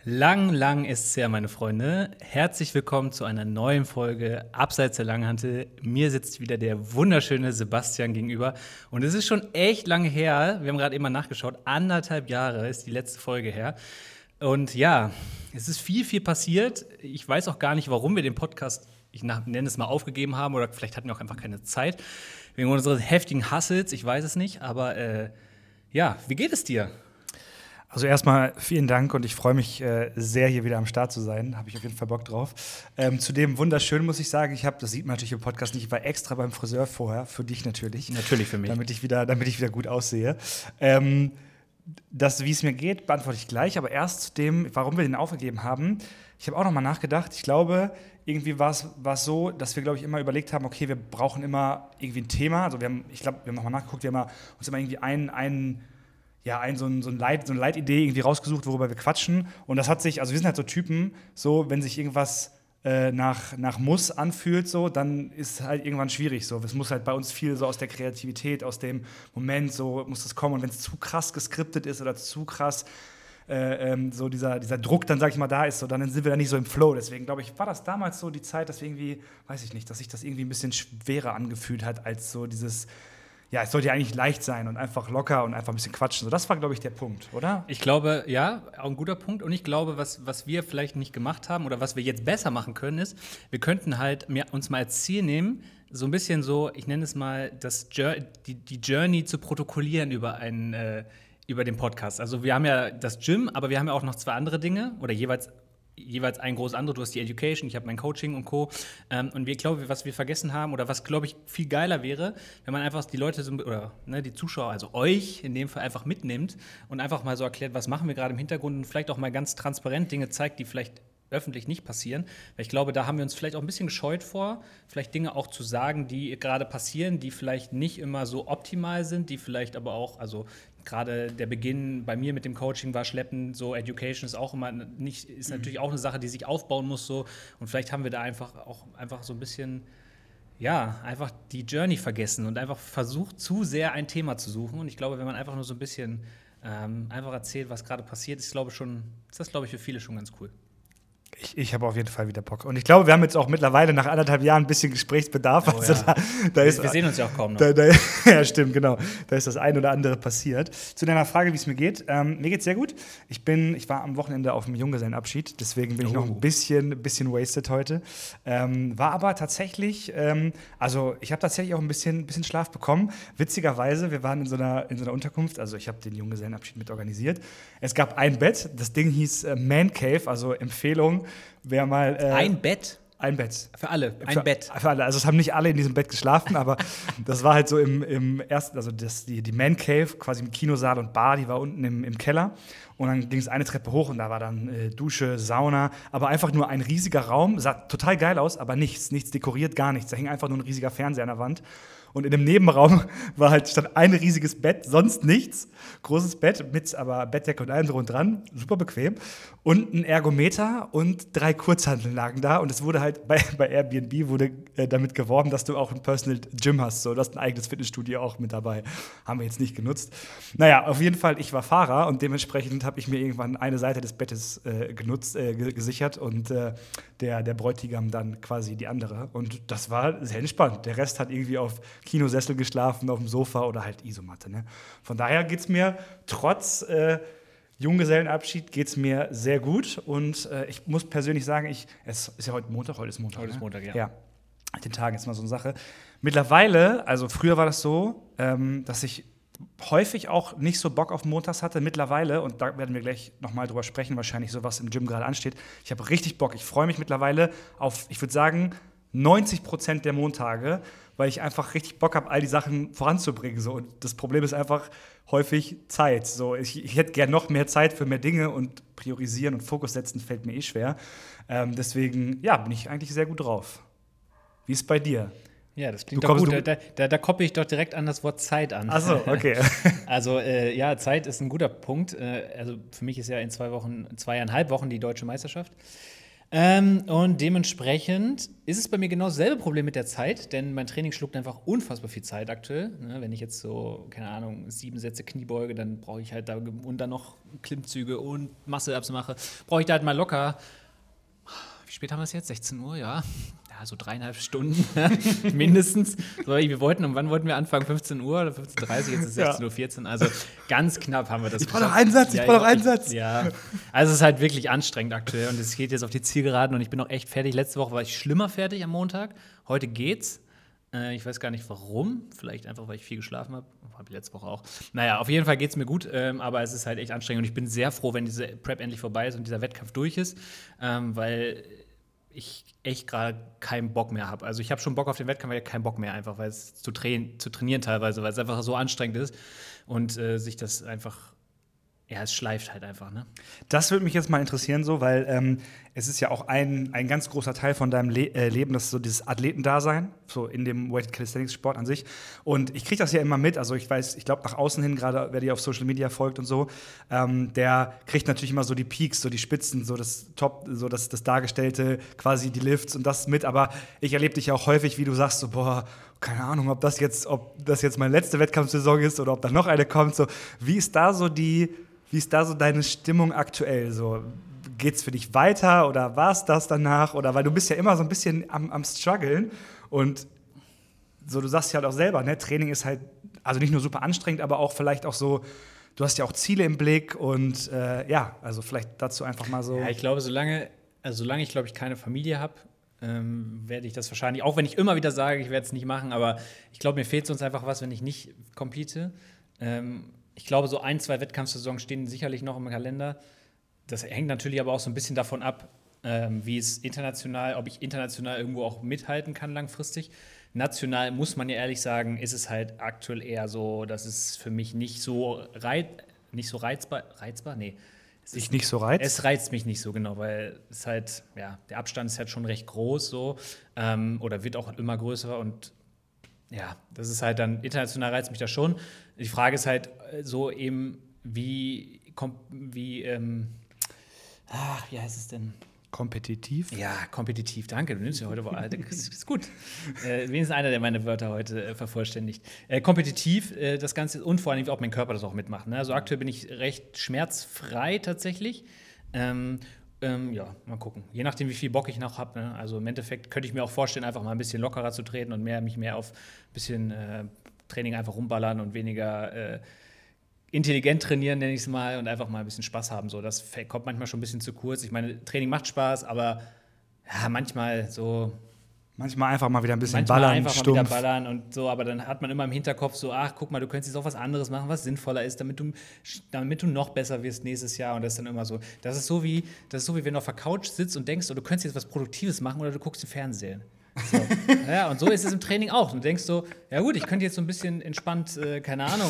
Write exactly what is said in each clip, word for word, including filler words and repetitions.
Lang, lang ist es her, meine Freunde. Herzlich willkommen zu einer neuen Folge Abseits der Langhantel. Mir sitzt wieder der wunderschöne Sebastian gegenüber. Und es ist schon echt lange her. Wir haben gerade eben mal nachgeschaut. Anderthalb Jahre ist die letzte Folge her. Und ja, es ist viel, viel passiert. Ich weiß auch gar nicht, warum wir den Podcast, ich nenne es mal, aufgegeben haben. Oder vielleicht hatten wir auch einfach keine Zeit. Wegen unseres heftigen Hustles. Ich weiß es nicht. Aber äh, ja, wie geht es dir? Also erstmal vielen Dank und ich freue mich äh, sehr, hier wieder am Start zu sein. Habe ich auf jeden Fall Bock drauf. Ähm, zudem wunderschön, muss ich sagen, ich habe, das sieht man natürlich im Podcast nicht, ich war extra beim Friseur vorher, für dich natürlich. Natürlich für mich. Damit ich wieder, damit ich wieder gut aussehe. Ähm, das, wie es mir geht, beantworte ich gleich, aber erst zu dem, warum wir den aufgegeben haben. Ich habe auch noch mal nachgedacht. Ich glaube, irgendwie war es so, dass wir, glaube ich, immer überlegt haben, okay, wir brauchen immer irgendwie ein Thema. Also wir haben, ich glaube, wir haben noch mal nachgeguckt, wir haben uns immer irgendwie einen, einen ja, ein, so, ein, so, ein Leit, so eine Leitidee irgendwie rausgesucht, worüber wir quatschen. Und das hat sich, also wir sind halt so Typen, so, wenn sich irgendwas äh, nach, nach Muss anfühlt, so, dann ist halt irgendwann schwierig. So. Es muss halt bei uns viel so aus der Kreativität, aus dem Moment, so muss das kommen. Und wenn es zu krass geskriptet ist oder zu krass äh, ähm, so dieser, dieser Druck dann, sag ich mal, da ist, so, dann sind wir da nicht so im Flow. Deswegen, glaube ich, war das damals so die Zeit, dass wir irgendwie, weiß ich nicht, dass sich das irgendwie ein bisschen schwerer angefühlt hat, als so dieses ja, es sollte ja eigentlich leicht sein und einfach locker und einfach ein bisschen quatschen. So, das war, glaube ich, der Punkt, oder? Ich glaube, ja, auch ein guter Punkt. Und ich glaube, was, was wir vielleicht nicht gemacht haben oder was wir jetzt besser machen können, ist, wir könnten halt mehr, uns mal als Ziel nehmen, so ein bisschen so, ich nenne es mal, das die, die Journey zu protokollieren über einen, äh, über den Podcast. Also wir haben ja das Gym, aber wir haben ja auch noch zwei andere Dinge oder jeweils jeweils ein großes andere. Du hast die Education, ich habe mein Coaching und Co. Ähm, und wir glaube, was wir vergessen haben oder was, glaube ich, viel geiler wäre, wenn man einfach die Leute so, oder ne, die Zuschauer, also euch in dem Fall einfach mitnimmt und einfach mal so erklärt, was machen wir gerade im Hintergrund und vielleicht auch mal ganz transparent Dinge zeigt, die vielleicht öffentlich nicht passieren. Weil ich glaube, da haben wir uns vielleicht auch ein bisschen gescheut vor, vielleicht Dinge auch zu sagen, die gerade passieren, die vielleicht nicht immer so optimal sind, die vielleicht aber auch, also gerade der Beginn bei mir mit dem Coaching war schleppend, so Education ist auch immer nicht, ist natürlich auch eine Sache, die sich aufbauen muss so und vielleicht haben wir da einfach auch einfach so ein bisschen, ja, einfach die Journey vergessen und einfach versucht, zu sehr ein Thema zu suchen und ich glaube, wenn man einfach nur so ein bisschen ähm, einfach erzählt, was gerade passiert, ist, glaube ich, schon, ist das, glaube ich, für viele schon ganz cool. Ich, ich habe auf jeden Fall wieder Bock. Und ich glaube, wir haben jetzt auch mittlerweile nach anderthalb Jahren ein bisschen Gesprächsbedarf. Oh, also ja. da, da ist, wir, wir sehen uns ja auch kaum noch. Da, da, ja, stimmt, genau. Da ist das ein oder andere passiert. Zu deiner Frage, wie es mir geht. Ähm, mir geht's sehr gut. Ich, bin, ich war am Wochenende auf dem Junggesellenabschied. Deswegen bin oh. ich noch ein bisschen, bisschen wasted heute. Ähm, war aber tatsächlich, ähm, also ich habe tatsächlich auch ein bisschen, bisschen Schlaf bekommen. Witzigerweise, wir waren in so einer, in so einer Unterkunft. Also ich habe den Junggesellenabschied mit organisiert. Es gab ein Bett. Das Ding hieß äh, Man Cave, also Empfehlung. Wer mal, äh, ein Bett? Ein Bett. Für alle, ein für, Bett. Für alle. Also es haben nicht alle in diesem Bett geschlafen, aber das war halt so im, im ersten, also das, die, die Man Cave, quasi mit Kinosaal und Bar, die war unten im, im Keller. Und dann ging es eine Treppe hoch und da war dann äh, Dusche, Sauna, aber einfach nur ein riesiger Raum. Sah total geil aus, aber nichts, nichts dekoriert, gar nichts. Da hing einfach nur ein riesiger Fernseher an der Wand. Und in dem Nebenraum war halt stand ein riesiges Bett, sonst nichts. Großes Bett mit aber Bettdecke und allem drum und dran, super bequem. Und ein Ergometer und drei Kurzhanteln lagen da. Und es wurde halt bei, bei Airbnb wurde äh, damit geworben, dass du auch ein Personal Gym hast. So, du hast ein eigenes Fitnessstudio auch mit dabei. Haben wir jetzt nicht genutzt. Naja, auf jeden Fall, ich war Fahrer und dementsprechend habe ich mir irgendwann eine Seite des Bettes äh, genutzt, äh, gesichert und äh, der, der Bräutigam dann quasi die andere. Und das war sehr entspannt. Der Rest hat irgendwie auf Kinosessel geschlafen, auf dem Sofa oder halt Isomatte. Ne? Von daher geht's mir trotz äh, Junggesellenabschied geht's mir sehr gut und äh, ich muss persönlich sagen, ich, es ist ja heute Montag, heute ist Montag. Heute ist ne? Montag, ja. Ja, den Tagen ist mal so eine Sache. Mittlerweile, also früher war das so, ähm, dass ich häufig auch nicht so Bock auf Montags hatte. Mittlerweile, und da werden wir gleich nochmal drüber sprechen, wahrscheinlich so was im Gym gerade ansteht, ich habe richtig Bock. Ich freue mich mittlerweile auf, ich würde sagen, neunzig Prozent der Montage, weil ich einfach richtig Bock habe, all die Sachen voranzubringen. So. Und das Problem ist einfach häufig Zeit. So, ich, ich hätte gerne noch mehr Zeit für mehr Dinge und priorisieren und Fokus setzen fällt mir eh schwer. Ähm, deswegen, ja, bin ich eigentlich sehr gut drauf. Wie ist es bei dir? Ja, das klingt doch gut. Da, da, da koppel ich doch direkt an das Wort Zeit an. Ach so, okay. Also äh, ja, Zeit ist ein guter Punkt. Äh, also für mich ist ja in zwei Wochen, zweieinhalb Wochen die Deutsche Meisterschaft. Ähm, und dementsprechend ist es bei mir genau dasselbe Problem mit der Zeit, denn mein Training schluckt einfach unfassbar viel Zeit aktuell. Ne, wenn ich jetzt so, keine Ahnung, sieben Sätze Kniebeuge, dann brauche ich halt da und dann noch Klimmzüge und Muscle-Ups mache, brauche ich da halt mal locker. Wie spät haben wir es jetzt? sechzehn Uhr, ja. Ja, so dreieinhalb Stunden mindestens. So, wir wollten, um wann wollten wir anfangen? fünfzehn Uhr oder fünfzehn Uhr dreißig, jetzt ist es sechzehn Uhr vierzehn. Also ganz knapp haben wir das Ich brauche noch einen Satz, ich ja, brauche noch einen Satz. Ja, also es ist halt wirklich anstrengend aktuell und es geht jetzt auf die Zielgeraden und ich bin auch echt fertig. Letzte Woche war ich schlimmer fertig am Montag. Heute geht's. Äh, ich weiß gar nicht warum. Vielleicht einfach, weil ich viel geschlafen habe. Habe ich letzte Woche auch. Naja, auf jeden Fall geht's mir gut, ähm, aber es ist halt echt anstrengend und ich bin sehr froh, wenn diese Prep endlich vorbei ist und dieser Wettkampf durch ist, ähm, weil ich echt gerade keinen Bock mehr habe. Also ich habe schon Bock auf den Wettkampf, aber ich hab keinen Bock mehr einfach, weil es zu, train- zu trainieren teilweise, weil es einfach so anstrengend ist und äh, sich das einfach, ja, es schleift halt einfach, ne? Das würde mich jetzt mal interessieren, so, weil ähm, es ist ja auch ein, ein ganz großer Teil von deinem Le äh, Leben, das ist so dieses Athletendasein, so in dem Weighted Calisthenics Sport an sich. Und ich kriege das ja immer mit, also ich weiß, ich glaube nach außen hin, gerade wer dir auf Social Media folgt und so, ähm, der kriegt natürlich immer so die Peaks, so die Spitzen, so das Top, so das, das Dargestellte, quasi die Lifts und das mit. Aber ich erlebe dich ja auch häufig, wie du sagst, so, boah, keine Ahnung, ob das jetzt, ob das jetzt meine letzte Wettkampfsaison ist oder ob da noch eine kommt. So, wie ist da so die Wie ist da so deine Stimmung aktuell? So, geht's für dich weiter oder war es das danach? Oder weil du bist ja immer so ein bisschen am, am struggeln und so, du sagst ja halt auch selber, ne, Training ist halt, also nicht nur super anstrengend, aber auch vielleicht auch so, du hast ja auch Ziele im Blick und äh, ja, also vielleicht dazu einfach mal so. Ja, ich glaube, solange, also solange ich, glaube ich, keine Familie habe, ähm, werde ich das wahrscheinlich, auch wenn ich immer wieder sage, ich werde es nicht machen, aber ich glaube, mir fehlt sonst einfach was, wenn ich nicht compete. Ähm, Ich glaube, so ein, zwei Wettkampfsaisons stehen sicherlich noch im Kalender. Das hängt natürlich aber auch so ein bisschen davon ab, ähm, wie es international, ob ich international irgendwo auch mithalten kann langfristig. National muss man ja ehrlich sagen, ist es halt aktuell eher so, dass es für mich nicht so, rei nicht so reizbar, reizbar? Nee. Es Dich ist, nicht so reizt? Es reizt mich nicht so, genau, weil es halt, ja, der Abstand ist halt schon recht groß so, ähm, oder wird auch immer größer und ja, das ist halt dann, international reizt mich das schon. Die Frage ist halt so eben, wie, wie, ähm, ach, wie heißt es denn? Kompetitiv? Ja, kompetitiv, danke, du nimmst ja heute, das ist gut. Äh, wenigstens einer, der meine Wörter heute äh, vervollständigt. Äh, kompetitiv, äh, das Ganze und vor allem, ob mein Körper das auch mitmacht. Ne? Also aktuell bin ich recht schmerzfrei tatsächlich. Ähm, Ähm, ja, mal gucken. Je nachdem, wie viel Bock ich noch habe. Ne? Also im Endeffekt könnte ich mir auch vorstellen, einfach mal ein bisschen lockerer zu treten und mehr, mich mehr auf ein bisschen äh, Training einfach rumballern und weniger äh, intelligent trainieren, nenne ich es mal, und einfach mal ein bisschen Spaß haben. So, das kommt manchmal schon ein bisschen zu kurz. Ich meine, Training macht Spaß, aber ja, manchmal so. Manchmal einfach mal wieder ein bisschen Manchmal ballern, einfach stumpf. mal wieder ballern und so, aber dann hat man immer im Hinterkopf so, ach, guck mal, du könntest jetzt auch was anderes machen, was sinnvoller ist, damit du, damit du noch besser wirst nächstes Jahr. Und das ist dann immer so. Das ist so wie, das ist so wie wenn du auf der Couch sitzt und denkst, oh, du könntest jetzt was Produktives machen oder du guckst im Fernsehen. So. Ja, und so ist es im Training auch. Du denkst so, ja gut, ich könnte jetzt so ein bisschen entspannt, äh, keine Ahnung,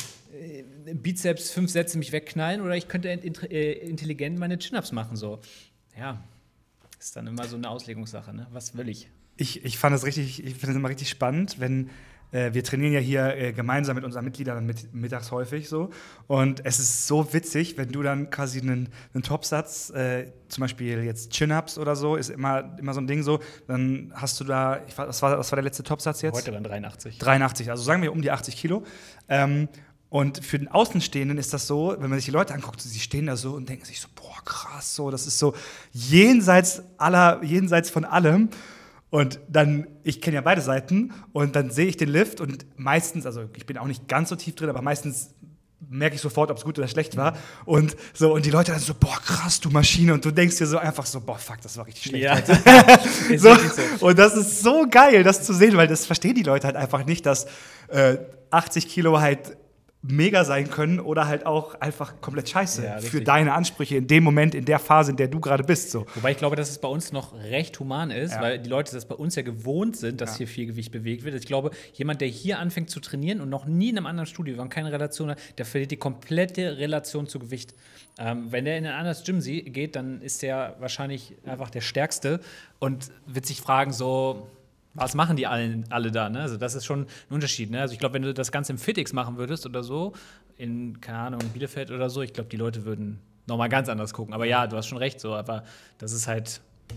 äh, Bizeps fünf Sätze mich wegknallen oder ich könnte int äh, intelligent meine Chin-Ups machen. So. Ja, ist dann immer so eine Auslegungssache. Ne? Was will ich? Ich, ich fand es richtig, ich finde es immer richtig spannend, wenn äh, wir trainieren ja hier äh, gemeinsam mit unseren Mitgliedern mit, mittags häufig so. Und es ist so witzig, wenn du dann quasi einen, einen Topsatz, äh, zum Beispiel jetzt Chin-Ups oder so, ist immer, immer so ein Ding so, dann hast du da, ich, was, war, was war der letzte Topsatz jetzt? Heute dann dreiundachtzig. dreiundachtzig, also sagen wir um die achtzig Kilo. Ähm, Und für den Außenstehenden ist das so, wenn man sich die Leute anguckt, sie stehen da so und denken sich so, boah, krass, so, das ist so jenseits aller, jenseits von allem. Und dann, ich kenne ja beide Seiten und dann sehe ich den Lift und meistens, also ich bin auch nicht ganz so tief drin, aber meistens merke ich sofort, ob es gut oder schlecht war. Und so, und die Leute dann so, boah, krass, du Maschine. Und du denkst dir so einfach so, boah, fuck, das war richtig schlecht. Ja. Ist so, so. Und das ist so geil, das zu sehen, weil das verstehen die Leute halt einfach nicht, dass äh, achtzig Kilo halt mega sein können oder halt auch einfach komplett scheiße ja, für deine Ansprüche in dem Moment, in der Phase, in der du gerade bist. So. Wobei ich glaube, dass es bei uns noch recht human ist, Ja. weil die Leute das bei uns ja gewohnt sind, dass Ja. hier viel Gewicht bewegt wird. Ich glaube, jemand, der hier anfängt zu trainieren und noch nie in einem anderen Studio war und keine Relation hat, der verliert die komplette Relation zu Gewicht. Ähm, wenn der in ein anderes Gym geht, dann ist der wahrscheinlich einfach der Stärkste und wird sich fragen so, was machen die alle, alle da? Ne? Also das ist schon ein Unterschied. Ne? Also ich glaube, wenn du das Ganze im Fitix machen würdest oder so, in, keine Ahnung, Bielefeld oder so, ich glaube, die Leute würden nochmal ganz anders gucken. Aber ja, du hast schon recht, so, aber das ist halt,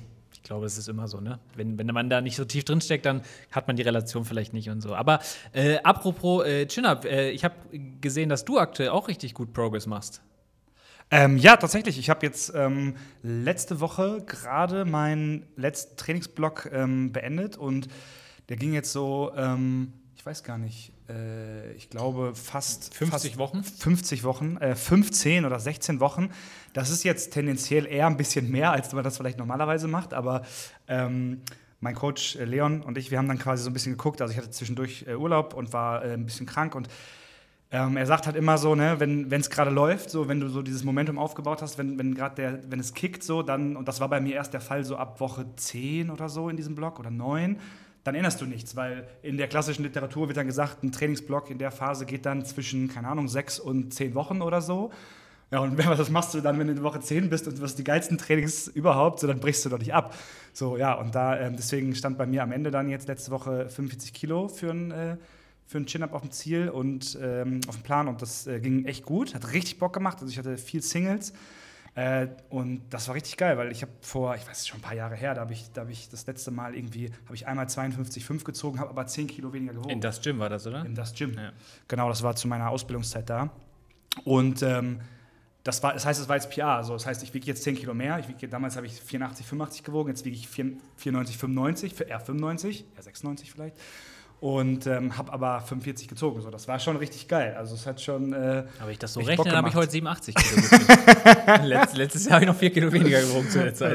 glaube, es ist immer so, ne? Wenn, wenn man da nicht so tief drin steckt, dann hat man die Relation vielleicht nicht und so. Aber äh, apropos äh, Chin-Up, äh, ich habe gesehen, dass du aktuell auch richtig gut Progress machst. Ähm, ja, tatsächlich. Ich habe jetzt ähm, letzte Woche gerade meinen letzten Trainingsblock ähm, beendet und der ging jetzt so, ähm, ich weiß gar nicht, äh, ich glaube fast fünfzig fast Wochen? fünfzig Wochen, äh, fünfzehn oder sechzehn Wochen. Das ist jetzt tendenziell eher ein bisschen mehr, als man das vielleicht normalerweise macht, aber ähm, mein Coach äh, Leon und ich, wir haben dann quasi so ein bisschen geguckt. Also ich hatte zwischendurch äh, Urlaub und war äh, ein bisschen krank und Ähm, er sagt halt immer so, ne, wenn es gerade läuft, so wenn du so dieses Momentum aufgebaut hast, wenn, wenn gerade der, wenn es kickt, so dann, und das war bei mir erst der Fall so ab Woche zehn oder so in diesem Block oder neun, dann erinnerst du nichts, weil in der klassischen Literatur wird dann gesagt, ein Trainingsblock in der Phase geht dann zwischen, keine Ahnung, sechs und zehn Wochen oder so. Ja, und was machst du dann, wenn du in Woche zehn bist und du hast die geilsten Trainings überhaupt, so dann brichst du doch nicht ab. So, ja, und da, ähm, deswegen stand bei mir am Ende dann jetzt letzte Woche fünfundvierzig Kilo für ein äh, für einen Chin-Up auf dem Ziel und ähm, auf dem Plan und das äh, ging echt gut, hat richtig Bock gemacht, also ich hatte viel Singles äh, und das war richtig geil, weil ich habe vor, ich weiß, schon ein paar Jahre her, da habe ich, da hab ich das letzte Mal irgendwie, habe ich einmal zweiundfünfzig Komma fünf gezogen, habe aber zehn Kilo weniger gewogen. In das Gym war das, oder? In das Gym, Ja. Genau, das war zu meiner Ausbildungszeit da und ähm, das, war, das heißt, es war jetzt P R, also das heißt, ich wiege jetzt zehn Kilo mehr, ich wiege, damals habe ich vierundachtzig, fünfundachtzig gewogen, jetzt wiege ich vierundneunzig, fünfundneunzig, eher fünfundneunzig, eher sechsundneunzig vielleicht. Und ähm, habe aber fünfundvierzig gezogen. So, das war schon richtig geil. Also es hat schon. Äh, Aber ich das so richtig rechne, Bock dann habe ich gemacht. heute siebenundachtzig Kilo gezogen. Letzt, letztes Jahr habe ich noch vier Kilo weniger gewogen zu der Zeit.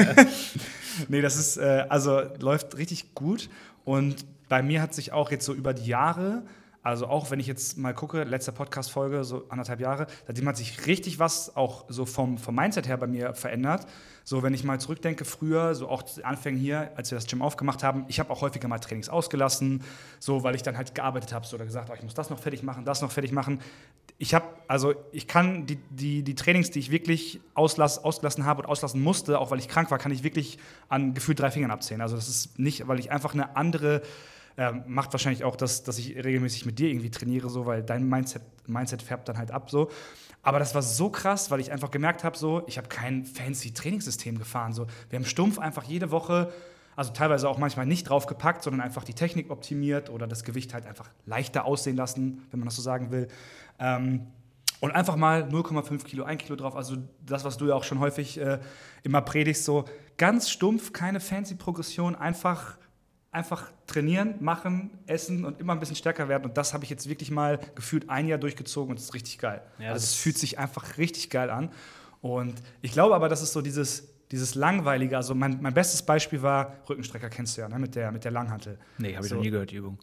Nee, das ist, äh, also läuft richtig gut. Und bei mir hat sich auch jetzt so über die Jahre, also auch wenn ich jetzt mal gucke, letzte Podcast-Folge, so anderthalb Jahre, seitdem hat sich richtig was auch so vom, vom Mindset her bei mir verändert. So, wenn ich mal zurückdenke, früher, so auch zu den Anfängen hier, als wir das Gym aufgemacht haben, ich habe auch häufiger mal Trainings ausgelassen, so, weil ich dann halt gearbeitet habe, so, oder gesagt, oh, ich muss das noch fertig machen, das noch fertig machen. Ich habe, also ich kann die, die, die Trainings, die ich wirklich auslass, ausgelassen habe und auslassen musste, auch weil ich krank war, kann ich wirklich an gefühlt drei Fingern abzählen. Also das ist nicht, weil ich einfach eine andere, äh, macht wahrscheinlich auch das, dass ich regelmäßig mit dir irgendwie trainiere, so, weil dein Mindset, Mindset färbt dann halt ab, so. Aber das war so krass, weil ich einfach gemerkt habe, so, ich habe kein fancy Trainingssystem gefahren. So. Wir haben stumpf einfach jede Woche, also teilweise auch manchmal nicht draufgepackt, sondern einfach die Technik optimiert oder das Gewicht halt einfach leichter aussehen lassen, wenn man das so sagen will. Ähm, und einfach mal null Komma fünf Kilo, ein Kilo drauf. Also das, was du ja auch schon häufig äh, immer predigst, so ganz stumpf, keine fancy Progression, einfach Einfach trainieren, machen, essen und immer ein bisschen stärker werden. Und das habe ich jetzt wirklich mal gefühlt ein Jahr durchgezogen und das ist richtig geil. Ja, also es fühlt sich einfach richtig geil an. Und ich glaube aber, das ist so dieses, dieses Langweilige. Also mein, mein bestes Beispiel war Rückenstrecker, kennst du ja, ne? mit, der, mit der Langhantel. Nee, habe ich so. noch nie gehört, die Übung.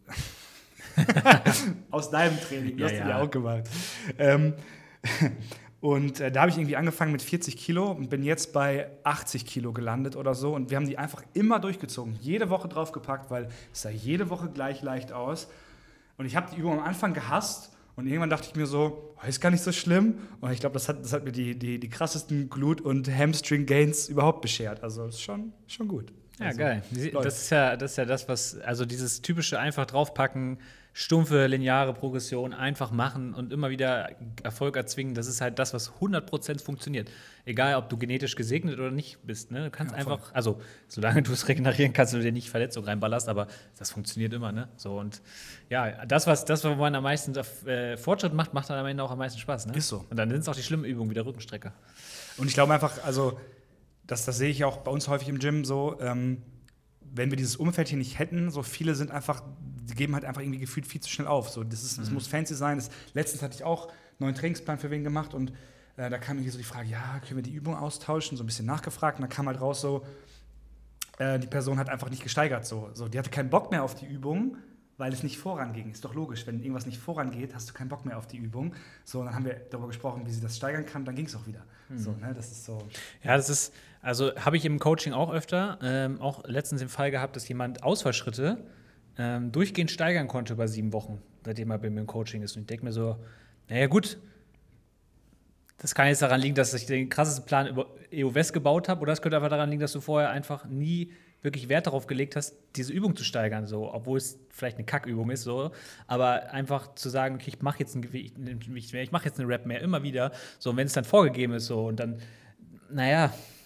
Aus deinem Training, du Ja, hast du ja. ja auch gemacht. Ähm, Und äh, da habe ich irgendwie angefangen mit vierzig Kilo und bin jetzt bei achtzig Kilo gelandet oder so. Und wir haben die einfach immer durchgezogen, jede Woche draufgepackt, weil es sah jede Woche gleich leicht aus. Und ich habe die Übung am Anfang gehasst und irgendwann dachte ich mir so, oh, ist gar nicht so schlimm. Und ich glaube, das hat, das hat mir die, die, die krassesten Glut- und Hamstring-Gains überhaupt beschert. Also ist schon, schon gut. Ja, Also, geil. läuft. Das ist ja, das ist ja das, was, also dieses typische einfach draufpacken, stumpfe, lineare Progression, einfach machen und immer wieder Erfolg erzwingen, das ist halt das, was hundert Prozent funktioniert. Egal, ob du genetisch gesegnet oder nicht bist. Ne? Du kannst Ja, einfach, also solange du es regenerieren kannst und dir nicht Verletzung reinballerst, aber das funktioniert immer. Ne? So, und ja, das, was, das, wo man am meisten äh, Fortschritt macht, macht dann am Ende auch am meisten Spaß. Ne? Ist so. Und dann sind es auch die schlimmen Übungen wie der Rückenstrecker. Und ich glaube einfach, also das, das sehe ich auch bei uns häufig im Gym so, ähm, wenn wir dieses Umfeld hier nicht hätten, so viele sind einfach, die geben halt einfach irgendwie gefühlt viel zu schnell auf. So, das, ist, das muss fancy sein. Das, letztens hatte ich auch einen neuen Trainingsplan für wen gemacht und äh, da kam irgendwie so die Frage, ja, können wir die Übung austauschen? So ein bisschen nachgefragt und dann kam halt raus so, äh, die Person hat einfach nicht gesteigert. So. So, die hatte keinen Bock mehr auf die Übung, weil es nicht voranging. Ist doch logisch, wenn irgendwas nicht vorangeht, hast du keinen Bock mehr auf die Übung. So, und dann haben wir darüber gesprochen, wie sie das steigern kann, dann ging es auch wieder. Mhm. So, ne, das ist so. Ja, das ist, also habe ich im Coaching auch öfter, ähm, auch letztens den Fall gehabt, dass jemand Ausfallschritte ähm, durchgehend steigern konnte über sieben Wochen, seitdem er bei mir im Coaching ist. Und ich denke mir so, naja gut, das kann jetzt daran liegen, dass ich den krassesten Plan über E O West gebaut habe, oder es könnte einfach daran liegen, dass du vorher einfach nie wirklich Wert darauf gelegt hast, diese Übung zu steigern, so, obwohl es vielleicht eine Kackübung ist, so, aber einfach zu sagen, okay, ich mache jetzt ein Gewicht mehr, ich mache jetzt eine Rep mehr, immer wieder, so, und wenn es dann vorgegeben ist, so, und dann, naja,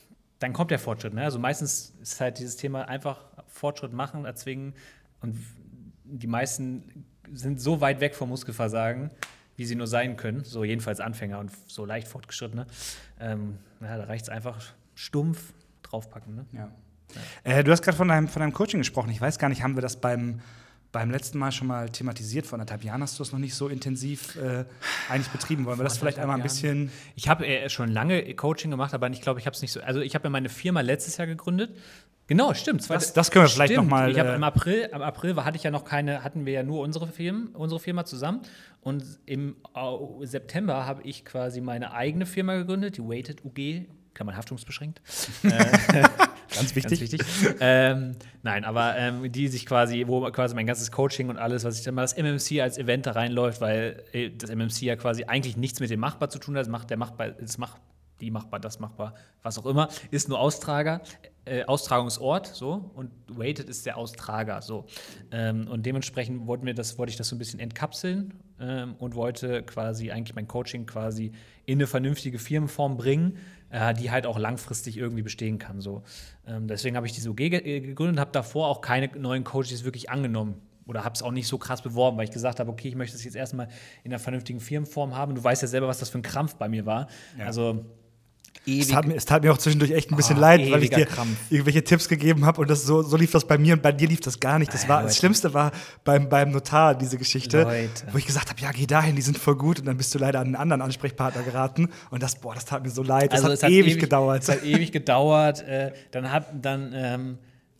dann kommt der Fortschritt. Ne? Also meistens ist halt dieses Thema einfach Fortschritt machen, erzwingen. Und die meisten sind so weit weg vom Muskelversagen, wie sie nur sein können. So jedenfalls Anfänger und so leicht Fortgeschrittene. Ähm, ja, da reicht es einfach stumpf draufpacken. Ne? Ja. Ja. Äh, du hast gerade von deinem, von deinem Coaching gesprochen. Ich weiß gar nicht, haben wir das beim beim letzten Mal schon mal thematisiert. Vor anderthalb Jahren hast du es noch nicht so intensiv äh, eigentlich betrieben. Wollen wir das vielleicht einmal ein bisschen. Ich habe äh, schon lange Coaching gemacht, aber ich glaube, ich habe es nicht so. Also, ich habe ja meine Firma letztes Jahr gegründet. Genau, stimmt. Das, das können wir vielleicht stimmt. noch mal. Ich habe äh, im April, im April war, hatte ich ja noch keine, hatten wir ja nur unsere Firmen, unsere Firma zusammen. Und im Au- September habe ich quasi meine eigene Firma gegründet, die Weighted U G, Klammern haftungsbeschränkt. äh, Ganz wichtig. Ganz wichtig. ähm, nein, aber ähm, die sich quasi, wo quasi mein ganzes Coaching und alles, was ich dann mal das M M C als Event da reinläuft, weil äh, das M M C ja quasi eigentlich nichts mit dem Machbar zu tun hat. Das macht der Machbar, das macht die machbar, das machbar, was auch immer, ist nur Austrager, äh, Austragungsort, so, und Weighted ist der Austrager, so. Ähm, und dementsprechend wollten wir das, wollte ich das so ein bisschen entkapseln ähm, und wollte quasi eigentlich mein Coaching quasi in eine vernünftige Firmenform bringen, äh, die halt auch langfristig irgendwie bestehen kann, so. Ähm, deswegen habe ich diese U G ge- gegründet und habe davor auch keine neuen Coaches wirklich angenommen. Oder habe es auch nicht so krass beworben, weil ich gesagt habe, okay, ich möchte es jetzt erstmal in einer vernünftigen Firmenform haben. Du weißt ja selber, was das für ein Krampf bei mir war. Ja. Also Es tat, mir, es tat mir auch zwischendurch echt ein bisschen Oh, leid, weil ich ewiger dir Krampf. irgendwelche Tipps gegeben habe und das so, so lief das bei mir und bei dir lief das gar nicht. Das, Ah, war, Leute. das Schlimmste war beim, beim Notar, diese Geschichte, Leute. wo ich gesagt habe, ja, geh dahin, die sind voll gut und dann bist du leider an einen anderen Ansprechpartner geraten und das, boah, das tat mir so leid. Das Also hat, es hat ewig, gedauert. Es hat ewig gedauert. Äh, dann hat, dann ähm,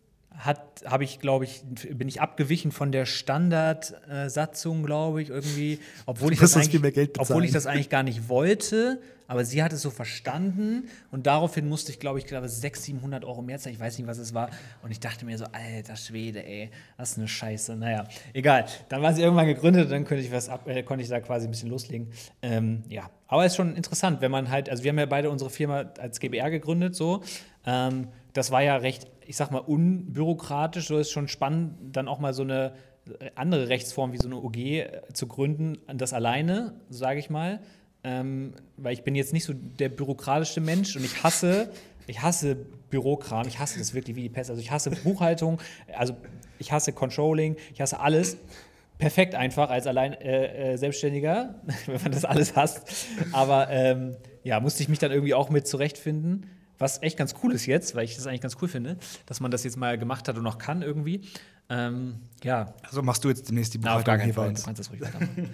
hat, habe ich, glaube ich, bin ich abgewichen von der Standardsatzung, glaube ich, irgendwie, obwohl ich, Du musst das uns viel mehr Geld eigentlich, obwohl ich bezahlen. das eigentlich gar nicht wollte. Aber sie hat es so verstanden und daraufhin musste ich, glaube ich, glaube sechshundert, siebenhundert Euro mehr zahlen. Ich weiß nicht, was es war. Und ich dachte mir so, alter Schwede, ey, das ist eine Scheiße. Naja, egal. Dann war sie irgendwann gegründet, dann konnte ich, was ab, äh, konnte ich da quasi ein bisschen loslegen. Ähm, ja, aber es ist schon interessant, wenn man halt, also wir haben ja beide unsere Firma als G b R gegründet, so. Ähm, das war ja recht, ich sag mal, unbürokratisch. So ist schon spannend, dann auch mal so eine andere Rechtsform wie so eine O G äh, zu gründen, das alleine, sage ich mal. Ähm, weil ich bin jetzt nicht so der bürokratische Mensch und ich hasse, ich hasse Bürokram, ich hasse das wirklich wie die Pest. Also ich hasse Buchhaltung, also ich hasse Controlling, ich hasse alles. Perfekt einfach als allein äh, äh, Selbstständiger, wenn man das alles hasst. Aber ähm, ja, musste ich mich dann irgendwie auch mit zurechtfinden, was echt ganz cool ist jetzt, weil ich das eigentlich ganz cool finde, dass man das jetzt mal gemacht hat und noch kann irgendwie. Ähm, ja. Also machst du jetzt demnächst die Na, auf Buchhaltung gar keinen hier bei Fall. uns. Du kannst das ruhig weitermachen.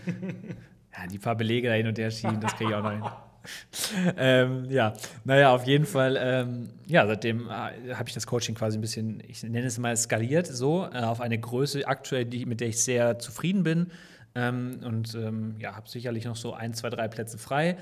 Ja, die paar Belege da hin und her schieben, das kriege ich auch noch hin. ähm, ja, naja, auf jeden Fall, ähm, ja, seitdem äh, habe ich das Coaching quasi ein bisschen, ich nenne es mal skaliert, so, äh, auf eine Größe aktuell, die, mit der ich sehr zufrieden bin. Ähm, und ähm, ja, habe sicherlich noch so ein, zwei, drei Plätze frei,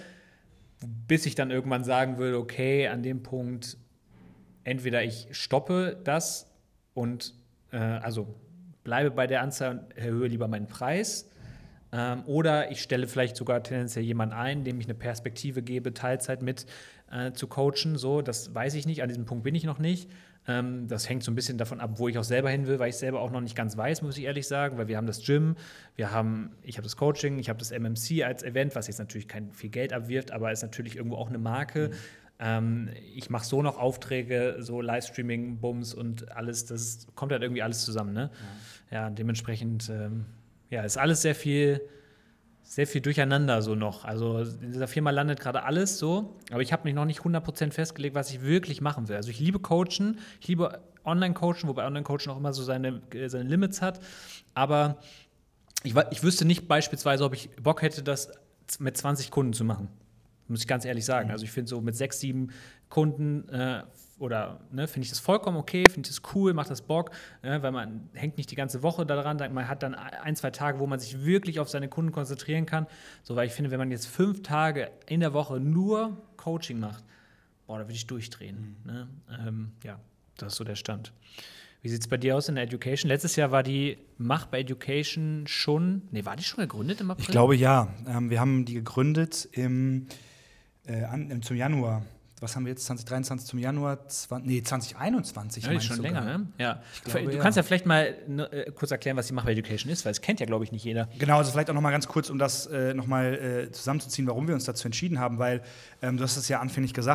bis ich dann irgendwann sagen würde, okay, an dem Punkt, entweder ich stoppe das und, äh, also bleibe bei der Anzahl und erhöhe lieber meinen Preis. Ähm, oder ich stelle vielleicht sogar tendenziell jemanden ein, dem ich eine Perspektive gebe, Teilzeit mit äh, zu coachen. So, das weiß ich nicht, an diesem Punkt bin ich noch nicht. Ähm, das hängt so ein bisschen davon ab, wo ich auch selber hin will, weil ich selber auch noch nicht ganz weiß, muss ich ehrlich sagen, weil wir haben das Gym, wir haben, ich habe das Coaching, ich habe das M M C als Event, was jetzt natürlich kein viel Geld abwirft, aber ist natürlich irgendwo auch eine Marke. Mhm. Ähm, ich mache so noch Aufträge, so Livestreaming, Bums und alles, das kommt halt irgendwie alles zusammen. Ne? Ja, ja, dementsprechend ähm, ja, ist alles sehr viel, sehr viel durcheinander so noch. Also in dieser Firma landet gerade alles so, aber ich habe mich noch nicht hundert Prozent festgelegt, was ich wirklich machen will. Also ich liebe Coachen, ich liebe Online-Coachen, wobei Online-Coachen auch immer so seine, seine Limits hat, aber ich, ich wüsste nicht beispielsweise, ob ich Bock hätte, das mit zwanzig Kunden zu machen. Muss ich ganz ehrlich sagen. Also ich finde so mit sechs, sieben Kunden äh, oder ne, finde ich das vollkommen okay, finde ich das cool, macht das Bock, ne, weil man hängt nicht die ganze Woche daran, man hat dann ein, zwei Tage, wo man sich wirklich auf seine Kunden konzentrieren kann. So, weil ich finde, wenn man jetzt fünf Tage in der Woche nur Coaching macht, boah, da würde ich durchdrehen. Mhm. Ne? Ähm, ja, das ist so der Stand. Wie sieht es bei dir aus in der Education? Letztes Jahr war die Machbar Education schon, nee, war die schon gegründet im April? Ich glaube ja. Ähm, wir haben die gegründet im, äh, an, zum Januar. Was haben wir jetzt, zwanzig dreiundzwanzig zum Januar? zwanzig, nee, zwanzig einundzwanzig. Ja, ist schon länger, ne? Ja. Glaube, du ja. kannst ja vielleicht mal ne, äh, kurz erklären, was die Machbar Education ist, weil es kennt ja, glaube ich, nicht jeder. Genau, also vielleicht auch noch mal ganz kurz, um das äh, noch mal äh, zusammenzuziehen, warum wir uns dazu entschieden haben, weil ähm, du hast es ja anfänglich gesagt und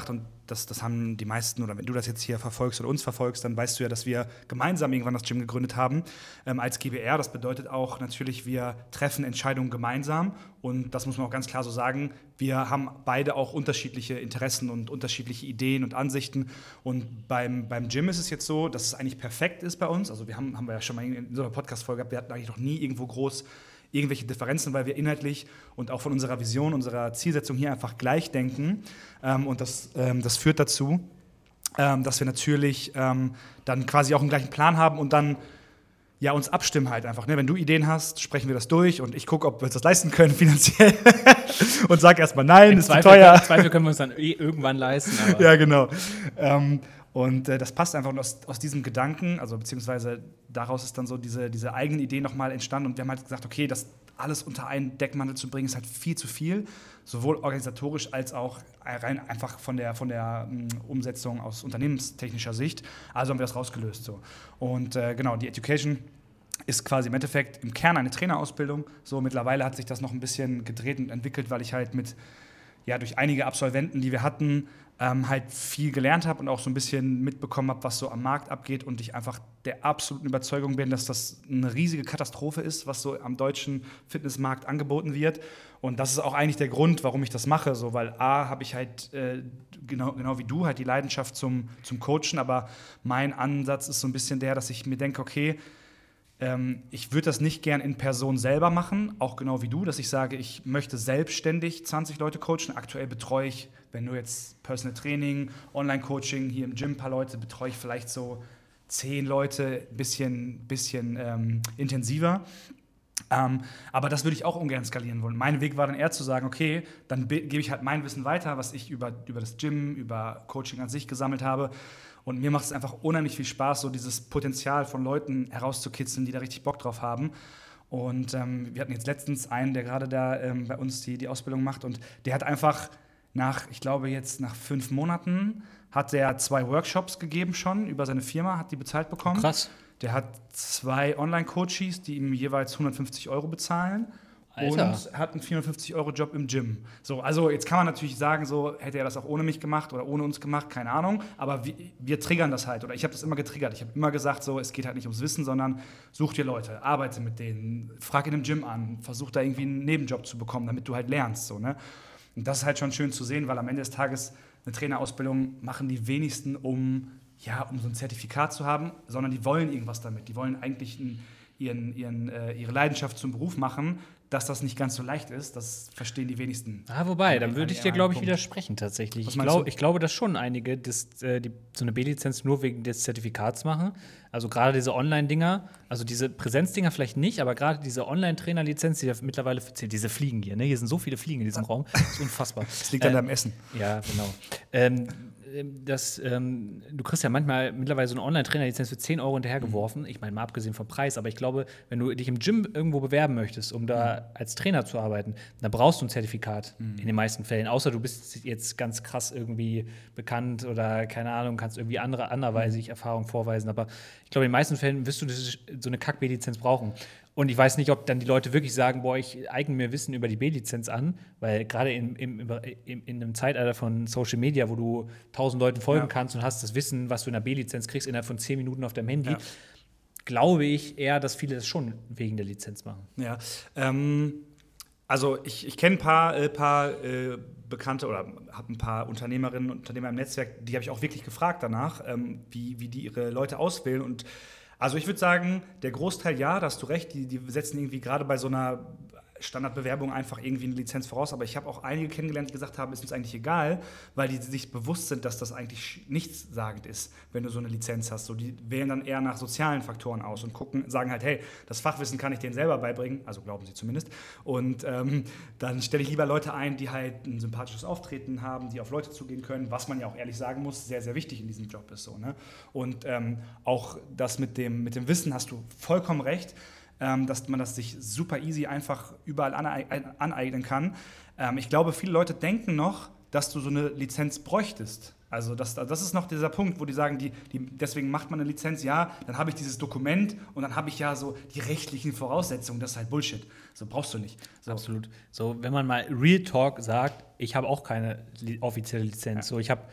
das, das haben die meisten, oder wenn du das jetzt hier verfolgst oder uns verfolgst, dann weißt du ja, dass wir gemeinsam irgendwann das Gym gegründet haben ähm, als G B R. Das bedeutet auch natürlich, wir treffen Entscheidungen gemeinsam und das muss man auch ganz klar so sagen. Wir haben beide auch unterschiedliche Interessen und unterschiedliche Ideen und Ansichten. Und beim, beim Gym ist es jetzt so, dass es eigentlich perfekt ist bei uns. Also wir haben, haben wir ja schon mal in so einer Podcast-Folge gehabt, wir hatten eigentlich noch nie irgendwo groß irgendwelche Differenzen, weil wir inhaltlich und auch von unserer Vision, unserer Zielsetzung hier einfach gleich denken. Ähm, und das, ähm, das führt dazu, ähm, dass wir natürlich ähm, dann quasi auch einen gleichen Plan haben und dann ja, uns abstimmen halt einfach. Ne? Wenn du Ideen hast, sprechen wir das durch und ich gucke, ob wir uns das leisten können finanziell und sag erstmal nein, Im ist Zweifel, zu teuer. Im Zweifel können wir uns dann eh irgendwann leisten. Aber Ja, genau. Ähm, und äh, das passt einfach aus, aus diesem Gedanken, also beziehungsweise daraus ist dann so diese, diese eigene Idee nochmal entstanden und wir haben halt gesagt, okay, das alles unter einen Deckmantel zu bringen, ist halt viel zu viel, sowohl organisatorisch als auch rein einfach von der, von der um, Umsetzung aus unternehmenstechnischer Sicht. Also haben wir das rausgelöst. So. Und äh, genau, die Education ist quasi im Endeffekt im Kern eine Trainerausbildung. So, mittlerweile hat sich das noch ein bisschen gedreht und entwickelt, weil ich halt mit, ja, durch einige Absolventen, die wir hatten, ähm, halt viel gelernt habe und auch so ein bisschen mitbekommen habe, was so am Markt abgeht und ich einfach der absoluten Überzeugung bin, dass das eine riesige Katastrophe ist, was so am deutschen Fitnessmarkt angeboten wird. Und das ist auch eigentlich der Grund, warum ich das mache, so, weil A, habe ich halt, äh, genau, genau wie du, halt die Leidenschaft zum, zum Coachen, aber mein Ansatz ist so ein bisschen der, dass ich mir denke, okay, Ähm, ich würde das nicht gern in Person selber machen, auch genau wie du, dass ich sage, ich möchte selbstständig zwanzig Leute coachen. Aktuell betreue ich, wenn du jetzt Personal Training, Online-Coaching, hier im Gym ein paar Leute, betreue ich vielleicht so zehn Leute, ein bisschen, bisschen ähm, intensiver. Ähm, aber das würde ich auch ungern skalieren wollen. Mein Weg war dann eher zu sagen, okay, dann be- gebe ich halt mein Wissen weiter, was ich über, über das Gym, über Coaching an sich gesammelt habe. Und mir macht es einfach unheimlich viel Spaß, so dieses Potenzial von Leuten herauszukitzeln, die da richtig Bock drauf haben. Und ähm, wir hatten jetzt letztens einen, der gerade da ähm, bei uns die, die Ausbildung macht und der hat einfach nach, ich glaube jetzt nach fünf Monaten, hat der zwei Workshops gegeben schon über seine Firma, hat die bezahlt bekommen. krass. Der hat zwei Online-Coaches, die ihm jeweils hundertfünfzig Euro bezahlen. Alter. Und hat einen vierhundertfünfzig-Euro-Job im Gym. So, also jetzt kann man natürlich sagen, so hätte er das auch ohne mich gemacht oder ohne uns gemacht, keine Ahnung. Aber wir, wir triggern das halt. Oder ich habe das immer getriggert. Ich habe immer gesagt, so, es geht halt nicht ums Wissen, sondern such dir Leute, arbeite mit denen, frag in dem Gym an, versuch da irgendwie einen Nebenjob zu bekommen, damit du halt lernst. So, ne? Und das ist halt schon schön zu sehen, weil am Ende des Tages eine Trainerausbildung machen die wenigsten, um, ja, um so ein Zertifikat zu haben, sondern die wollen irgendwas damit. Die wollen eigentlich einen, ihren, ihren, äh, ihre Leidenschaft zum Beruf machen. Dass das nicht ganz so leicht ist, das verstehen die wenigsten. Ah, wobei, dann An- würde an ich dir, einem glaube ich, Punkt. widersprechen tatsächlich. Was Ich, meinst glaub, du? ich glaube, dass schon einige das, äh, die, so eine B-Lizenz nur wegen des Zertifikats machen. Also gerade diese Online-Dinger, also diese Präsenzdinger vielleicht nicht, aber gerade diese Online-Trainer-Lizenz, die da mittlerweile für diese Fliegen hier, ne? Hier sind so viele Fliegen in diesem Raum, das ist unfassbar. Das liegt an Äh, deinem Essen. Ja, genau. Ähm, das, ähm, du kriegst ja manchmal mittlerweile so eine Online-Trainer-Lizenz für zehn Euro hinterhergeworfen. Mhm. Ich meine, mal abgesehen vom Preis, aber ich glaube, wenn du dich im Gym irgendwo bewerben möchtest, um da mhm. als Trainer zu arbeiten, dann brauchst du ein Zertifikat mhm. in den meisten Fällen. Außer du bist jetzt ganz krass irgendwie bekannt oder keine Ahnung, kannst irgendwie andere anderweitig mhm. Erfahrung vorweisen. Aber ich glaube, in den meisten Fällen wirst du das, so eine Kack-B-Lizenz brauchen. Und ich weiß nicht, ob dann die Leute wirklich sagen, boah, ich eigne mir Wissen über die B-Lizenz an, weil gerade in, in, in, in einem Zeitalter von Social Media, wo du tausend Leuten folgen ja. kannst und hast das Wissen, was du in der B-Lizenz kriegst, innerhalb von zehn Minuten auf deinem Handy, ja. glaube ich eher, dass viele das schon wegen der Lizenz machen. Ja, ähm, also ich, ich kenne ein paar, äh, paar äh, Bekannte oder habe ein paar Unternehmerinnen und Unternehmer im Netzwerk, die habe ich auch wirklich gefragt danach, ähm, wie, wie die ihre Leute auswählen. Und also ich würde sagen, der Großteil ja, da hast du recht, die, die setzen irgendwie gerade bei so einer Standardbewerbung einfach irgendwie eine Lizenz voraus. Aber ich habe auch einige kennengelernt, die gesagt haben, ist uns eigentlich egal, weil die sich bewusst sind, dass das eigentlich nichtssagend ist, wenn du so eine Lizenz hast. So, die wählen dann eher nach sozialen Faktoren aus und gucken, sagen halt, hey, das Fachwissen kann ich denen selber beibringen, also glauben sie zumindest. Und ähm, dann stelle ich lieber Leute ein, die halt ein sympathisches Auftreten haben, die auf Leute zugehen können, was man ja auch ehrlich sagen muss, sehr, sehr wichtig in diesem Job ist. So, ne? Und ähm, auch das mit dem, mit dem Wissen hast du vollkommen recht. Ähm, dass man das sich super easy einfach überall aneignen, aneignen kann. Ähm, ich glaube, viele Leute denken noch, dass du so eine Lizenz bräuchtest. Also das, das ist noch dieser Punkt, wo die sagen, die, die, deswegen macht man eine Lizenz, ja, dann habe ich dieses Dokument und dann habe ich ja so die rechtlichen Voraussetzungen, das ist halt Bullshit. So brauchst du nicht. So. Absolut. So, wenn man mal Real Talk sagt, ich habe auch keine li- offizielle Lizenz. Ja. So, ich habe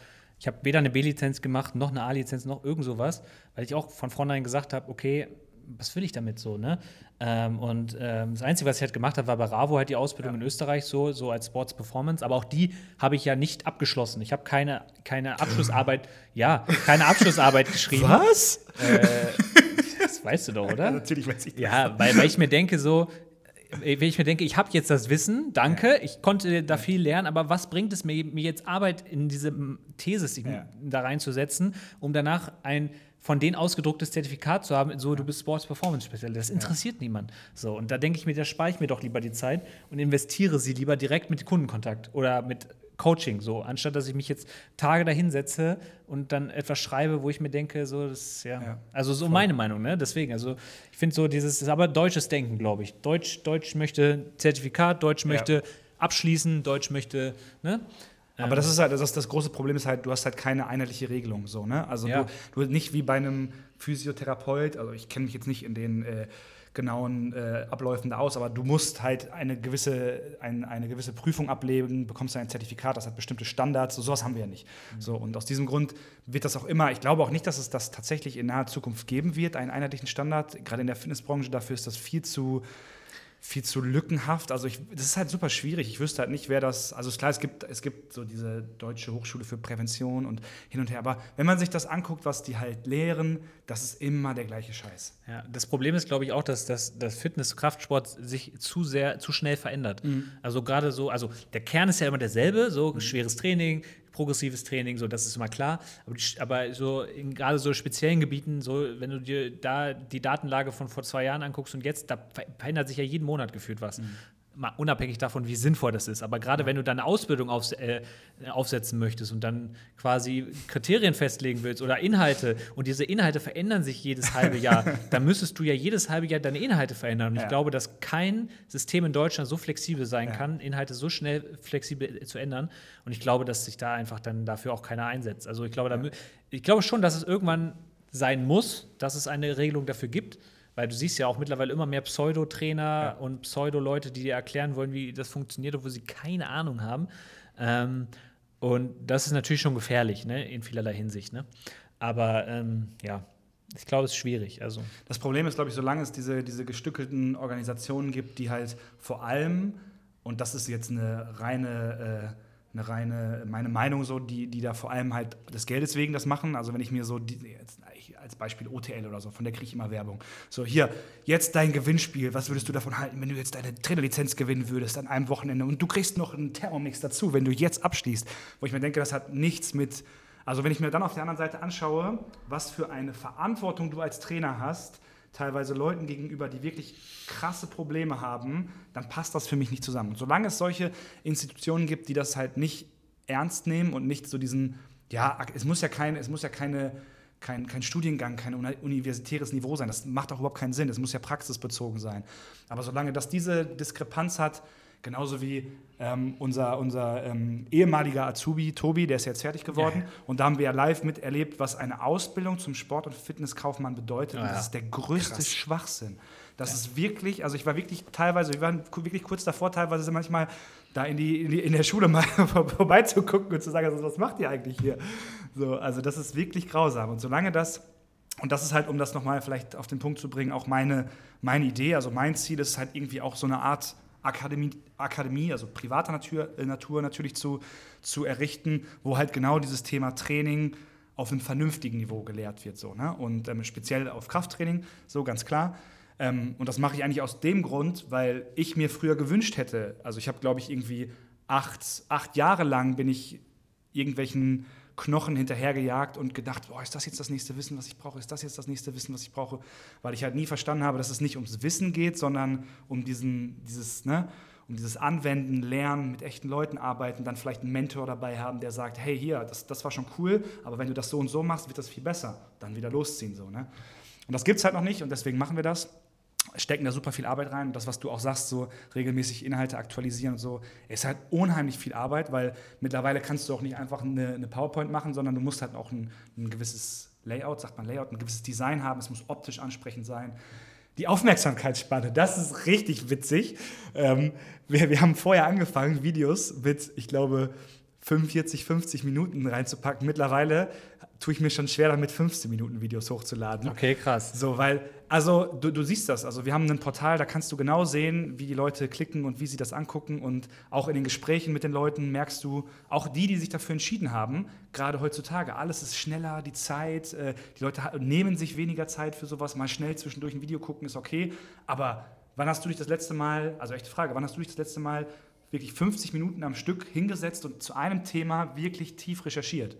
Ich habe weder eine B-Lizenz gemacht, noch eine A-Lizenz, noch irgend sowas, weil ich auch von vornherein gesagt habe, okay, was will ich damit so, ne? Ähm, und ähm, das Einzige, was ich halt gemacht habe, war bei Ravo halt die Ausbildung Ja. in Österreich, so, so als Sports Performance. Aber auch die habe ich ja nicht abgeschlossen. Ich habe keine, keine Abschlussarbeit, ja, keine Abschlussarbeit geschrieben. Was? Äh, das weißt du doch, oder? Ja, natürlich weiß ich das. Ja, weil, weil ich mir denke, so, äh, wenn ich mir denke, ich habe jetzt das Wissen, danke, ich konnte da viel lernen, aber was bringt es mir, mir jetzt Arbeit in diese m, Thesis Ja. da reinzusetzen, um danach ein von denen ausgedrucktes Zertifikat zu haben, so, du bist Sports Performance Spezialist. Das interessiert niemand. So, und da denke ich mir, da spare ich mir doch lieber die Zeit und investiere sie lieber direkt mit Kundenkontakt oder mit Coaching, so, anstatt dass ich mich jetzt Tage dahin setze und dann etwas schreibe, wo ich mir denke, so, das, ja, Ja, also so voll. meine Meinung, ne, deswegen, also ich finde so dieses, das ist aber deutsches Denken, glaube ich. Deutsch, Deutsch möchte Zertifikat, Deutsch Ja. möchte abschließen, Deutsch möchte, ne? Aber das ist halt, das, das große Problem ist halt, du hast halt keine einheitliche Regelung, so, ne? Also Ja. du, du nicht wie bei einem Physiotherapeut, also ich kenne mich jetzt nicht in den äh, genauen äh, Abläufen da aus, aber du musst halt eine gewisse, ein, eine gewisse Prüfung ablegen, bekommst ein Zertifikat, das hat bestimmte Standards, so, sowas haben wir ja nicht. Mhm. So, und aus diesem Grund wird das auch immer, ich glaube auch nicht, dass es das tatsächlich in naher Zukunft geben wird, einen einheitlichen Standard, gerade in der Fitnessbranche, dafür ist das viel zu viel zu lückenhaft. Also ich, das ist halt super schwierig. Ich wüsste halt nicht, wer das. Also ist klar, es gibt, es gibt so diese Deutsche Hochschule für Prävention und hin und her. Aber wenn man sich das anguckt, was die halt lehren, das ist immer der gleiche Scheiß. Ja, das Problem ist, glaube ich, auch, dass das dass Fitness, Kraftsport sich zu sehr, zu schnell verändert. Also gerade so, also der Kern ist ja immer derselbe, so schweres Training, progressives Training, so, das ist immer klar. Aber, die, aber so in gerade so speziellen Gebieten, so, wenn du dir da die Datenlage von vor zwei Jahren anguckst und jetzt, da verändert sich ja jeden Monat gefühlt was. Mhm. Mal unabhängig davon, wie sinnvoll das ist. Aber gerade ja. wenn du dann eine Ausbildung aufs, äh, aufsetzen möchtest und dann quasi Kriterien festlegen willst oder Inhalte und diese Inhalte verändern sich jedes halbe Jahr, dann müsstest du ja jedes halbe Jahr deine Inhalte verändern. Und ja. ich glaube, dass kein System in Deutschland so flexibel sein ja. kann, Inhalte so schnell flexibel zu ändern. Und ich glaube, dass sich da einfach dann dafür auch keiner einsetzt. Also ich glaube, da, ich glaube schon, dass es irgendwann sein muss, dass es eine Regelung dafür gibt. Weil du siehst ja auch mittlerweile immer mehr Pseudo-Trainer ja. und Pseudo-Leute, die dir erklären wollen, wie das funktioniert, obwohl sie keine Ahnung haben. Ähm, und das ist natürlich schon gefährlich, ne, in vielerlei Hinsicht. Ne? Aber ähm, ja, ich glaube, es ist schwierig. Also. Das Problem ist, glaube ich, solange es diese, diese gestückelten Organisationen gibt, die halt vor allem, und das ist jetzt eine reine, äh, eine reine, meine Meinung so, die, die da vor allem halt des Geldes wegen das machen. Also wenn ich mir so, die, jetzt, als Beispiel O T L oder so, von der kriege ich immer Werbung. So, hier, jetzt dein Gewinnspiel, was würdest du davon halten, wenn du jetzt deine Trainerlizenz gewinnen würdest an einem Wochenende und du kriegst noch einen Thermomix dazu, wenn du jetzt abschließt. Wo ich mir denke, das hat nichts mit, also wenn ich mir dann auf der anderen Seite anschaue, was für eine Verantwortung du als Trainer hast, teilweise Leuten gegenüber, die wirklich krasse Probleme haben, dann passt das für mich nicht zusammen. Und solange es solche Institutionen gibt, die das halt nicht ernst nehmen und nicht so diesen, ja, es muss ja kein, es muss ja keine Kein, kein Studiengang, kein universitäres Niveau sein. Das macht auch überhaupt keinen Sinn. Das muss ja praxisbezogen sein. Aber solange das diese Diskrepanz hat, genauso wie ähm, unser, unser ähm, ehemaliger Azubi, Tobi, der ist jetzt fertig geworden. Ja. Und da haben wir ja live miterlebt, was eine Ausbildung zum Sport- und Fitnesskaufmann bedeutet. Ja, und das ist der größte Krass. Schwachsinn. Das ja. ist wirklich, also ich war wirklich teilweise, wir waren wirklich kurz davor, teilweise sind manchmal da in, die, in, die, in der Schule mal vorbeizugucken und zu sagen, also, was macht ihr eigentlich hier? So, also das ist wirklich grausam. Und solange das, und das ist halt, um das nochmal vielleicht auf den Punkt zu bringen, auch meine, meine Idee, also mein Ziel ist halt irgendwie auch so eine Art Akademie, Akademie also privater Natur, äh, Natur natürlich zu, zu errichten, wo halt genau dieses Thema Training auf einem vernünftigen Niveau gelehrt wird. So, ne? Und ähm, speziell auf Krafttraining, so ganz klar. Ähm, und das mache ich eigentlich aus dem Grund, weil ich mir früher gewünscht hätte, also ich habe, glaube ich, irgendwie acht, acht Jahre lang bin ich irgendwelchen Knochen hinterhergejagt und gedacht, boah, ist das jetzt das nächste Wissen, was ich brauche? Ist das jetzt das nächste Wissen, was ich brauche? Weil ich halt nie verstanden habe, dass es nicht ums Wissen geht, sondern um diesen, dieses, ne, um dieses Anwenden, Lernen, mit echten Leuten arbeiten, dann vielleicht einen Mentor dabei haben, der sagt, hey, hier, das, das war schon cool, aber wenn du das so und so machst, wird das viel besser. Dann wieder losziehen, so, ne? Und das gibt's halt noch nicht und deswegen machen wir das. Stecken da super viel Arbeit rein. Und das, was du auch sagst, so regelmäßig Inhalte aktualisieren und so, ist halt unheimlich viel Arbeit, weil mittlerweile kannst du auch nicht einfach eine, eine PowerPoint machen, sondern du musst halt auch ein, ein gewisses Layout, sagt man Layout, ein gewisses Design haben. Es muss optisch ansprechend sein. Die Aufmerksamkeitsspanne, das ist richtig witzig. Ähm, wir, wir haben vorher angefangen, Videos mit, ich glaube, fünfundvierzig, fünfzig Minuten reinzupacken. Mittlerweile tue ich mir schon schwer damit, fünfzehn Minuten Videos hochzuladen. Okay, krass. So, weil, also du, du siehst das, also wir haben ein Portal, da kannst du genau sehen, wie die Leute klicken und wie sie das angucken und auch in den Gesprächen mit den Leuten merkst du, auch die, die sich dafür entschieden haben, gerade heutzutage, alles ist schneller, die Zeit, äh, die Leute ha- nehmen sich weniger Zeit für sowas, mal schnell zwischendurch ein Video gucken ist okay, aber wann hast du dich das letzte Mal, also echte Frage, wann hast du dich das letzte Mal wirklich fünfzig Minuten am Stück hingesetzt und zu einem Thema wirklich tief recherchiert?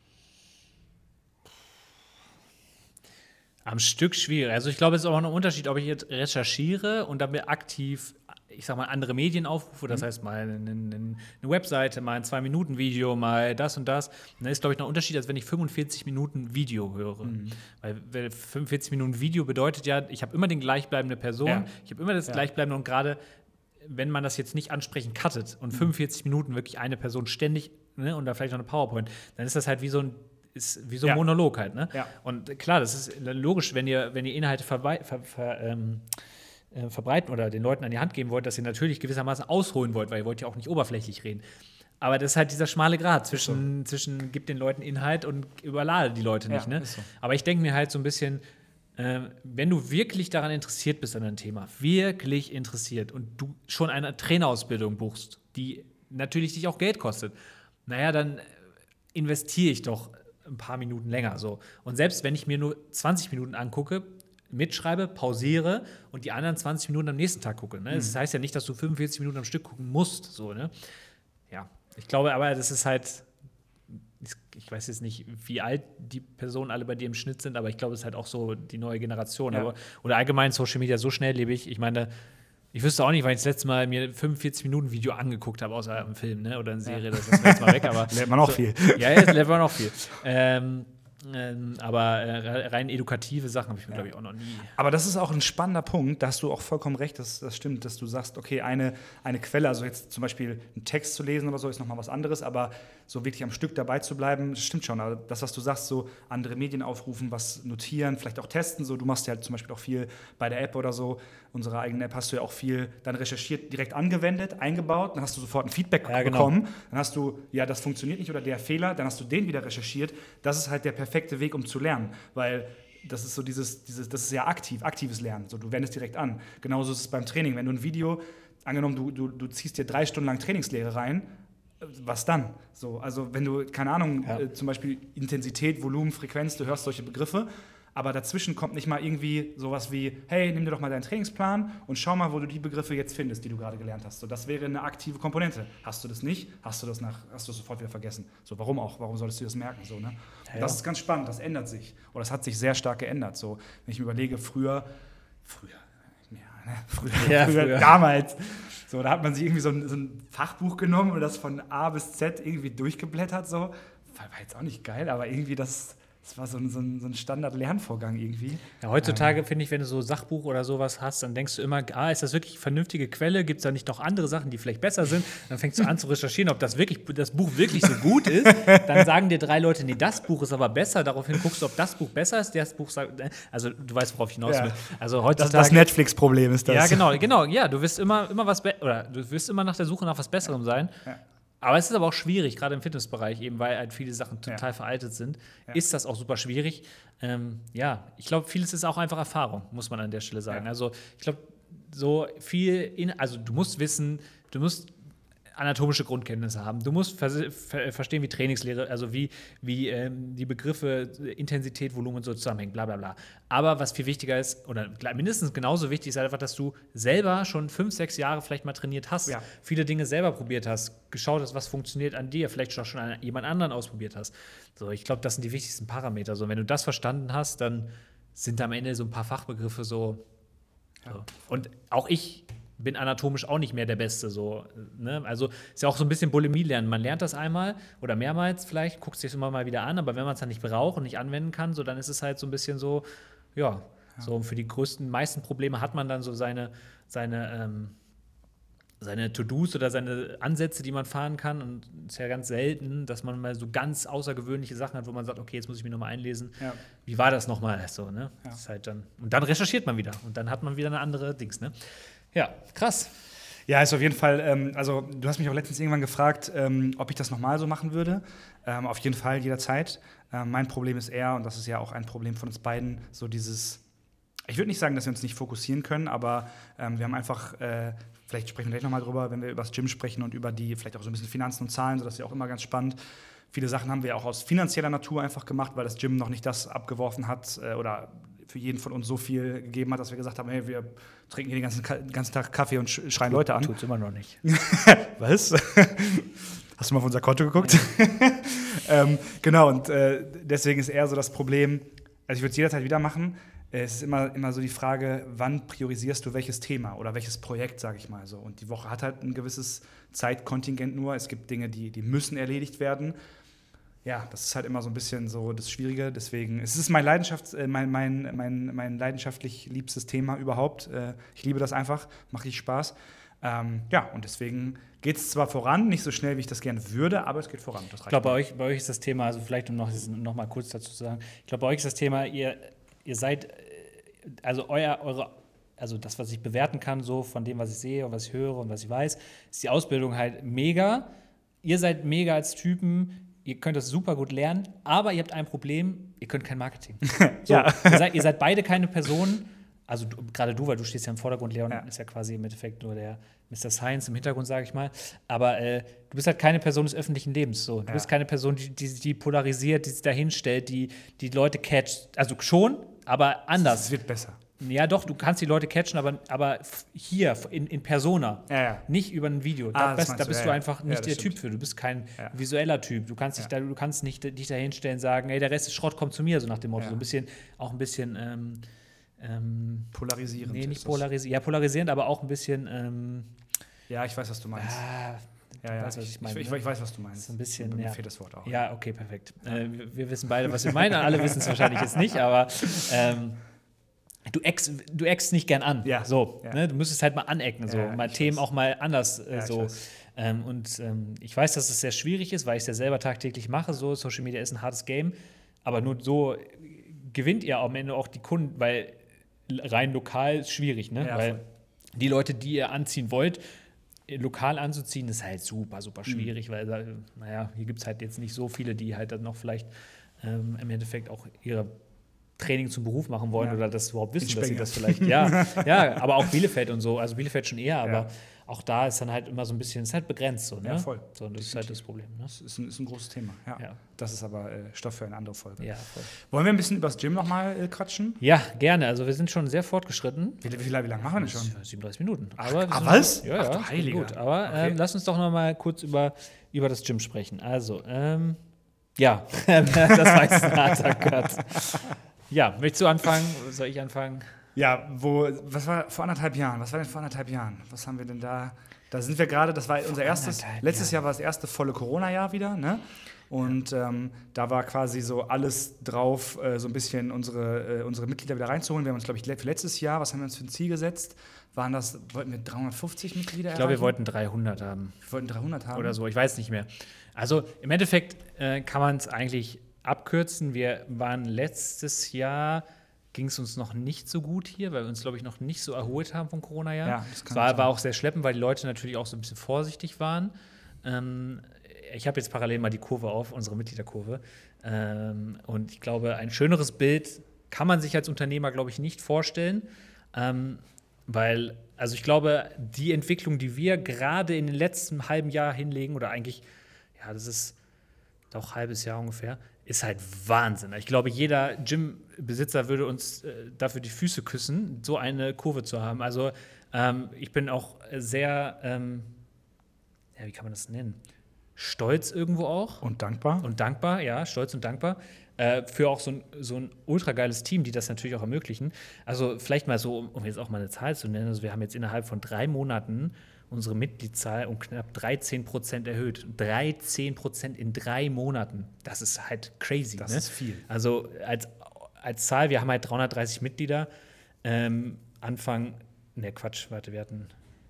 Am Stück schwierig. Also ich glaube, es ist auch ein Unterschied, ob ich jetzt recherchiere und dann mir aktiv, ich sag mal, andere Medien aufrufe. Das mhm. heißt, mal eine, eine, eine Webseite, mal ein Zwei-Minuten-Video, mal das und das. Und dann ist, glaube ich, noch ein Unterschied, als wenn ich fünfundvierzig Minuten Video höre. Mhm. Weil fünfundvierzig Minuten Video bedeutet ja, ich habe immer den gleichbleibende Person, ja. ich habe immer das ja. gleichbleibende und gerade wenn man das jetzt nicht ansprechend cuttet und fünfundvierzig Minuten wirklich eine Person ständig, ne, und da vielleicht noch eine PowerPoint, dann ist das halt wie so ein ist wie so ein ja. Monolog halt, ne? Ja. Und klar, das ist logisch, wenn ihr, wenn ihr Inhalte ver, ver, ver, ähm, äh, verbreiten oder den Leuten an die Hand geben wollt, dass ihr natürlich gewissermaßen ausholen wollt, weil ihr wollt ja auch nicht oberflächlich reden. Aber das ist halt dieser schmale Grat zwischen, so. zwischen gibt den Leuten Inhalt und überlade die Leute nicht, ja, ne? So. Aber ich denke mir halt so ein bisschen, äh, wenn du wirklich daran interessiert bist an einem Thema, wirklich interessiert und du schon eine Trainerausbildung buchst, die natürlich dich auch Geld kostet, naja, dann investiere ich doch ein paar Minuten länger. So. Und selbst wenn ich mir nur zwanzig Minuten angucke, mitschreibe, pausiere und die anderen zwanzig Minuten am nächsten Tag gucke. Ne? Mhm. Das heißt ja nicht, dass du fünfundvierzig Minuten am Stück gucken musst. So, ne? Ja, ich glaube aber, das ist halt, ich weiß jetzt nicht, wie alt die Personen alle bei dir im Schnitt sind, aber ich glaube, es ist halt auch so die neue Generation. Ja. Aber, oder allgemein Social Media so schnelllebig. Ich meine, ich wüsste auch nicht, weil ich das letzte Mal mir fünfundvierzig Minuten Video angeguckt habe, außer einem Film, ne? Oder eine Serie, ja. das ist jetzt mal weg. Aber lernt man auch so, viel. Ja, jetzt lernt man auch viel. Ähm, ähm, aber äh, rein edukative Sachen habe ich mir, ja. glaube ich, auch noch nie. Aber das ist auch ein spannender Punkt, da hast du auch vollkommen recht, das, das stimmt, dass du sagst, okay, eine, eine Quelle, also jetzt zum Beispiel einen Text zu lesen oder so, ist nochmal was anderes, aber so wirklich am Stück dabei zu bleiben, das stimmt schon. Also das, was du sagst, so andere Medien aufrufen, was notieren, vielleicht auch testen, so du machst ja halt zum Beispiel auch viel bei der App oder so, unsere eigene App hast du ja auch viel dann recherchiert, direkt angewendet, eingebaut, dann hast du sofort ein Feedback ja, bekommen, genau. Dann hast du, ja, das funktioniert nicht oder der Fehler, dann hast du den wieder recherchiert, das ist halt der perfekte Weg, um zu lernen, weil das ist so dieses, dieses, das ist ja aktiv, aktives Lernen, so du wendest direkt an. Genauso ist es beim Training, wenn du ein Video, angenommen, du, du, du ziehst dir drei Stunden lang Trainingslehre rein, was dann? So, also wenn du, keine Ahnung, ja. äh, zum Beispiel Intensität, Volumen, Frequenz, du hörst solche Begriffe, aber dazwischen kommt nicht mal irgendwie sowas wie, hey, nimm dir doch mal deinen Trainingsplan und schau mal, wo du die Begriffe jetzt findest, die du gerade gelernt hast. So, das wäre eine aktive Komponente. Hast du das nicht, hast du das nach, hast du das sofort wieder vergessen. So, warum auch? Warum solltest du das merken? So, ne? Ja, das ist ganz spannend, das ändert sich. Oder das hat sich sehr stark geändert. So, wenn ich mir überlege, früher, früher, ja, ne? früher, ja, früher, früher, damals, so, da hat man sich irgendwie so ein, so ein Fachbuch genommen und das von A bis Z irgendwie durchgeblättert. So. War jetzt auch nicht geil, aber irgendwie das. Das war so ein, so ein, so ein Standard-Lernvorgang irgendwie. Ja, heutzutage ähm. finde ich, wenn du so Sachbuch oder sowas hast, dann denkst du immer, ah, ist das wirklich eine vernünftige Quelle? Gibt es da nicht noch andere Sachen, die vielleicht besser sind? Dann fängst du an zu recherchieren, ob das, wirklich, das Buch wirklich so gut ist. Dann sagen dir drei Leute, nee, das Buch ist aber besser. Daraufhin guckst du, ob das Buch besser ist. Das Buch sagt, also du weißt, worauf ich hinaus will. Ja. Also heutzutage, das, das Netflix-Problem ist das. Ja, genau, genau. Ja, du wirst immer, immer was be- oder du wirst immer nach der Suche nach was Besserem sein. Ja. Aber es ist aber auch schwierig, gerade im Fitnessbereich, eben weil halt viele Sachen total ja. veraltet sind, ja. ist das auch super schwierig. Ähm, ja, ich glaube, vieles ist auch einfach Erfahrung, muss man an der Stelle sagen. Ja. Also ich glaube, so viel, in, also du musst wissen, du musst anatomische Grundkenntnisse haben. Du musst ver- ver- verstehen, wie Trainingslehre, also wie, wie ähm, die Begriffe Intensität, Volumen und so zusammenhängen, bla bla bla. Aber was viel wichtiger ist, oder mindestens genauso wichtig ist einfach, dass du selber schon fünf, sechs Jahre vielleicht mal trainiert hast, ja. viele Dinge selber probiert hast, geschaut hast, was funktioniert an dir, vielleicht auch schon an jemand anderen ausprobiert hast. So, ich glaube, das sind die wichtigsten Parameter. So, wenn du das verstanden hast, dann sind am Ende so ein paar Fachbegriffe so. Ja. so. Und auch ich bin anatomisch auch nicht mehr der Beste. So, ne? Also ist ja auch so ein bisschen Bulimie lernen. Man lernt das einmal oder mehrmals vielleicht, guckt sich das immer mal wieder an, aber wenn man es dann nicht braucht und nicht anwenden kann, so, dann ist es halt so ein bisschen so, ja, ja. so für die größten, meisten Probleme hat man dann so seine, seine, ähm, seine To-Dos oder seine Ansätze, die man fahren kann. Und es ist ja ganz selten, dass man mal so ganz außergewöhnliche Sachen hat, wo man sagt, okay, jetzt muss ich mich nochmal einlesen. Ja. Wie war das nochmal? So, ne? Ja. Das ist halt dann, und dann recherchiert man wieder und dann hat man wieder eine andere Dings, ne? Ja, krass. Ja, ist auf jeden Fall, ähm, also du hast mich auch letztens irgendwann gefragt, ähm, ob ich das nochmal so machen würde. Ähm, auf jeden Fall, jederzeit. Ähm, mein Problem ist eher, und das ist ja auch ein Problem von uns beiden, so dieses, ich würde nicht sagen, dass wir uns nicht fokussieren können, aber ähm, wir haben einfach, äh, vielleicht sprechen wir gleich nochmal drüber, wenn wir über das Gym sprechen und über die, vielleicht auch so ein bisschen Finanzen und Zahlen, so das ist ja auch immer ganz spannend. Viele Sachen haben wir auch aus finanzieller Natur einfach gemacht, weil das Gym noch nicht das abgeworfen hat äh, oder für jeden von uns so viel gegeben hat, dass wir gesagt haben, hey, wir trinken hier den ganzen, den ganzen Tag Kaffee und sch- schreien Leute an. Tut's immer noch nicht. Was? Hast du mal auf unser Konto geguckt? ähm, genau, und äh, deswegen ist eher so das Problem, also ich würde es jederzeit wieder machen. Es ist immer, immer so die Frage, wann priorisierst du welches Thema oder welches Projekt, sage ich mal so. Und die Woche hat halt ein gewisses Zeitkontingent nur. Es gibt Dinge, die, die müssen erledigt werden. Ja, das ist halt immer so ein bisschen so das Schwierige. Deswegen, es ist mein, Leidenschafts-, äh, mein, mein, mein, mein leidenschaftlich liebstes Thema überhaupt. Äh, ich liebe das einfach, macht richtig Spaß. Ähm, ja, und deswegen geht es zwar voran, nicht so schnell, wie ich das gerne würde, aber es geht voran. Das reicht Ich glaube, bei mir. euch, bei euch ist das Thema, also vielleicht um noch, noch mal kurz dazu zu sagen, ich glaube, bei euch ist das Thema, ihr, ihr seid, also euer, eure, also das, was ich bewerten kann, so von dem, was ich sehe und was ich höre und was ich weiß, ist die Ausbildung halt mega. Ihr seid mega als Typen. Ihr könnt das super gut lernen, aber ihr habt ein Problem, ihr könnt kein Marketing. So, Ja. ihr, seid, ihr seid beide keine Personen, also du, gerade du, weil du stehst ja im Vordergrund, Leon Ja. ist ja quasi im Endeffekt nur der Mister Science im Hintergrund, sage ich mal, aber äh, du bist halt keine Person des öffentlichen Lebens. So. Du Ja. bist keine Person, die, die, die polarisiert, die sich da hinstellt, die die Leute catcht, also schon, aber anders. Es wird besser. Ja, doch, du kannst die Leute catchen, aber, aber f- hier, in, in Persona, Ja, ja. nicht über ein Video. Ah, Da, das bist, meinst da du, bist ja, du ja. einfach Ja, nicht das der stimmt. Typ für. Du bist kein Ja. visueller Typ. Du kannst, dich Ja. da, du kannst nicht dich da hinstellen und sagen, ey, der Rest ist Schrott, kommt zu mir, so nach dem Motto. Ja. So ein bisschen, auch ein bisschen, ähm, ähm, Polarisierend. nee, ist nicht das. polarisierend, ja, polarisierend, aber auch ein bisschen, ähm, Ja, ich weiß, was du meinst. ah, ja, ja. weißt, was ich meine, Ich, ne? ich weiß, was du meinst. so ein bisschen, Mir ja. fehlt das Wort auch. Ja, okay, perfekt. Äh, wir, wir wissen beide, was wir meinen. Alle wissen es wahrscheinlich jetzt nicht, aber ähm, du eckst, du eckst nicht gern an. Ja. So, Ja. Ne? Du müsstest halt mal anecken, so, Ja, mal ich Themen weiß. auch mal anders äh, Ja, ich so. weiß. Ähm, und ähm, ich weiß, dass es sehr schwierig ist, weil ich es ja selber tagtäglich mache. So, Social Media ist ein hartes Game, aber nur so gewinnt ihr am Ende auch die Kunden, weil rein lokal ist schwierig, ne? Ja, weil voll. die Leute, die ihr anziehen wollt, lokal anzuziehen, ist halt super, super Mhm. schwierig, weil, äh, naja, hier gibt es halt jetzt nicht so viele, die halt dann noch vielleicht ähm, im Endeffekt auch ihre Training zum Beruf machen wollen Ja. oder das überhaupt wissen, In dass sie Spenge. das vielleicht, ja, ja, aber auch Bielefeld und so, also Bielefeld schon eher, aber Ja. auch da ist dann halt immer so ein bisschen, ist halt begrenzt so, ne? Ja, voll. So, und das ist halt das Problem, ne? Das ist ein, ist ein großes Thema. Ja. Ja. Das ist aber äh, Stoff für eine andere Folge. Ja, voll. Wollen wir ein bisschen über das Gym nochmal äh, quatschen? Ja, gerne, also wir sind schon sehr fortgeschritten. Wie, wie, wie lange machen wir denn schon? siebenunddreißig Minuten. Ach, Aber wir ah, sind- was? Ja, Ach, ja, du ist Heiliger. gut. Aber Okay. ähm, lass uns doch noch mal kurz über, über das Gym sprechen. Also, ähm, ja, das war jetzt ein harter Cut. Ja, möchtest du anfangen? Soll ich anfangen? Ja, wo, was war vor anderthalb Jahren? Was war denn vor anderthalb Jahren? Was haben wir denn da? Da sind wir gerade, das war unser erstes, anderthalb letztes Jahren. Jahr war das erste volle Corona-Jahr wieder, ne? Und ähm, da war quasi so alles drauf, äh, so ein bisschen unsere, äh, unsere Mitglieder wieder reinzuholen. Wir haben uns, glaube ich, le- für letztes Jahr, was haben wir uns für ein Ziel gesetzt? Waren das, wollten wir dreihundertfünfzig Mitglieder Ich glaube, wir erreichen? wollten dreihundert haben Wir wollten dreihundert haben. oder so, ich weiß nicht mehr. Also im Endeffekt äh, kann man es eigentlich abkürzen. Wir waren letztes Jahr, ging es uns noch nicht so gut hier, weil wir uns, glaube ich, noch nicht so erholt haben vom Corona-Jahr. Ja, das kann Es war sein. aber auch sehr schleppend, weil die Leute natürlich auch so ein bisschen vorsichtig waren. Ähm, ich habe jetzt parallel mal die Kurve auf, unsere Mitgliederkurve. Ähm, und ich glaube, ein schöneres Bild kann man sich als Unternehmer, glaube ich, nicht vorstellen. Ähm, weil, also ich glaube, die Entwicklung, die wir gerade in den letzten halben Jahr hinlegen, oder eigentlich, ja, das ist doch ein halbes Jahr ungefähr, ist halt Wahnsinn. Ich glaube, jeder Gym-Besitzer würde uns äh, dafür die Füße küssen, so eine Kurve zu haben. Also ähm, ich bin auch sehr, ähm, ja, wie kann man das nennen? Stolz irgendwo auch. Und dankbar. Und dankbar, ja, stolz und dankbar. Äh, für auch so ein, so ein ultra geiles Team, die das natürlich auch ermöglichen. Also vielleicht mal so, um, um jetzt auch mal eine Zahl zu nennen, also wir haben jetzt innerhalb von drei Monaten unsere Mitgliedszahl um knapp dreizehn Prozent erhöht. dreizehn Prozent in drei Monaten. Das ist halt crazy. Das ne? ist viel. Also als, als Zahl, wir haben halt dreihundertdreißig Mitglieder. Ähm, Anfang, ne Quatsch, warte, wir hatten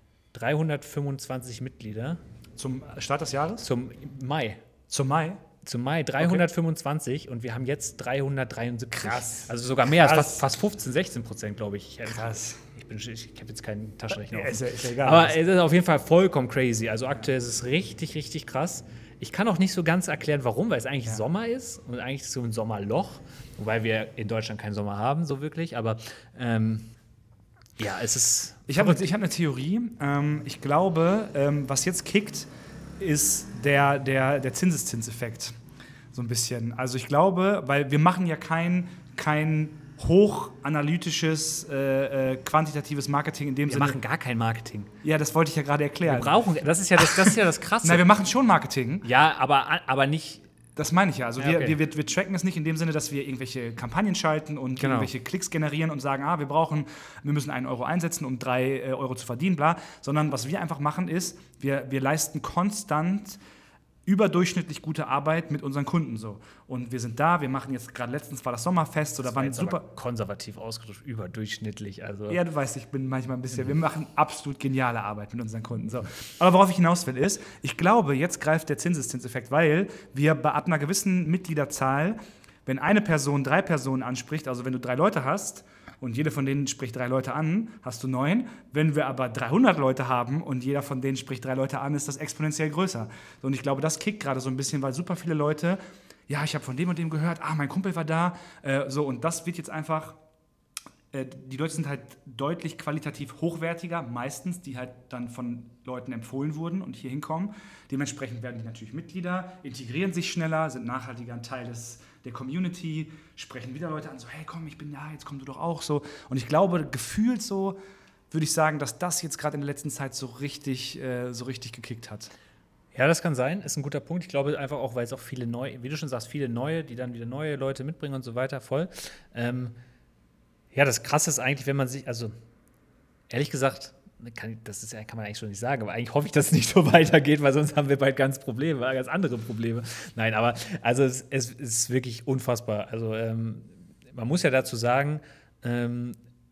dreihundertfünfundzwanzig Mitglieder Zum Start des Jahres? zum Mai. Zum Mai? Zum Mai dreihundertfünfundzwanzig und wir haben jetzt dreihundertdreiundsiebzig. Krass. Also sogar mehr, Krass. fast, fast fünfzehn, sechzehn Prozent, glaube ich. Krass. Ich ich, bin, ich, ich habe jetzt keinen Taschenrechner. Ja, ist, ja, ist ja egal. Aber es ist auf jeden Fall vollkommen crazy. Also aktuell ist es richtig, richtig krass. Ich kann auch nicht so ganz erklären, warum, weil es eigentlich ja. Sommer ist und eigentlich so ein Sommerloch, wobei wir in Deutschland keinen Sommer haben, so wirklich. Aber ähm, ja, es ist. Ich habe ich hab eine Theorie. Ähm, ich glaube, ähm, was jetzt kickt, ist der, der, der Zinseszinseffekt. So ein bisschen. Also ich glaube, weil wir machen ja kein, kein hochanalytisches, äh, äh, quantitatives Marketing in dem wir Sinne. Wir machen gar kein Marketing. Ja, das wollte ich ja gerade erklären. Wir brauchen, das ist ja das, das, ist ja das Krasse. Nein, wir machen schon Marketing. Ja, aber, aber nicht. Das meine ich ja. Also ja, wir, okay. wir, wir, wir tracken es nicht in dem Sinne, dass wir irgendwelche Kampagnen schalten und genau. irgendwelche Klicks generieren und sagen, ah, wir brauchen, wir müssen einen Euro einsetzen, um drei äh, Euro zu verdienen, bla. Sondern was wir einfach machen ist, wir, wir leisten konstant überdurchschnittlich gute Arbeit mit unseren Kunden so. Und wir sind da, wir machen jetzt gerade letztens war das Sommerfest, so, da das waren war super konservativ ausgedrückt, überdurchschnittlich. Also. Ja, du weißt, ich bin manchmal ein bisschen, mhm. wir machen absolut geniale Arbeit mit unseren Kunden. So. Aber worauf ich hinaus will ist, ich glaube, jetzt greift der Zinseszinseffekt, weil wir bei ab einer gewissen Mitgliederzahl, wenn eine Person drei Personen anspricht, also wenn du drei Leute hast, und jede von denen spricht drei Leute an, hast du neun. Wenn wir aber dreihundert Leute haben und jeder von denen spricht drei Leute an, ist das exponentiell größer. Und ich glaube, das kickt gerade so ein bisschen, weil super viele Leute, ja, ich habe von dem und dem gehört, ah, mein Kumpel war da. Äh, so, und das wird jetzt einfach, äh, die Leute sind halt deutlich qualitativ hochwertiger, meistens, die halt dann von Leuten empfohlen wurden und hier hinkommen. Dementsprechend werden die natürlich Mitglieder, integrieren sich schneller, sind nachhaltiger ein Teil des der Community, sprechen wieder Leute an, so, hey, komm, ich bin da, jetzt komm du doch auch, so. Und ich glaube, gefühlt so, würde ich sagen, dass das jetzt gerade in der letzten Zeit so richtig, äh, so richtig gekickt hat. Ja, das kann sein, ist ein guter Punkt. Ich glaube einfach auch, weil es auch viele neue, wie du schon sagst, viele neue, die dann wieder neue Leute mitbringen und so weiter, voll. Ähm, ja, das Krasse ist eigentlich, wenn man sich, also, ehrlich gesagt, Kann, das ist, kann man eigentlich schon nicht sagen, aber eigentlich hoffe ich, dass es nicht so weitergeht, weil sonst haben wir bald ganz Probleme, ganz andere Probleme. Nein, aber also es, es ist wirklich unfassbar. Also ähm, man muss ja dazu sagen, ähm,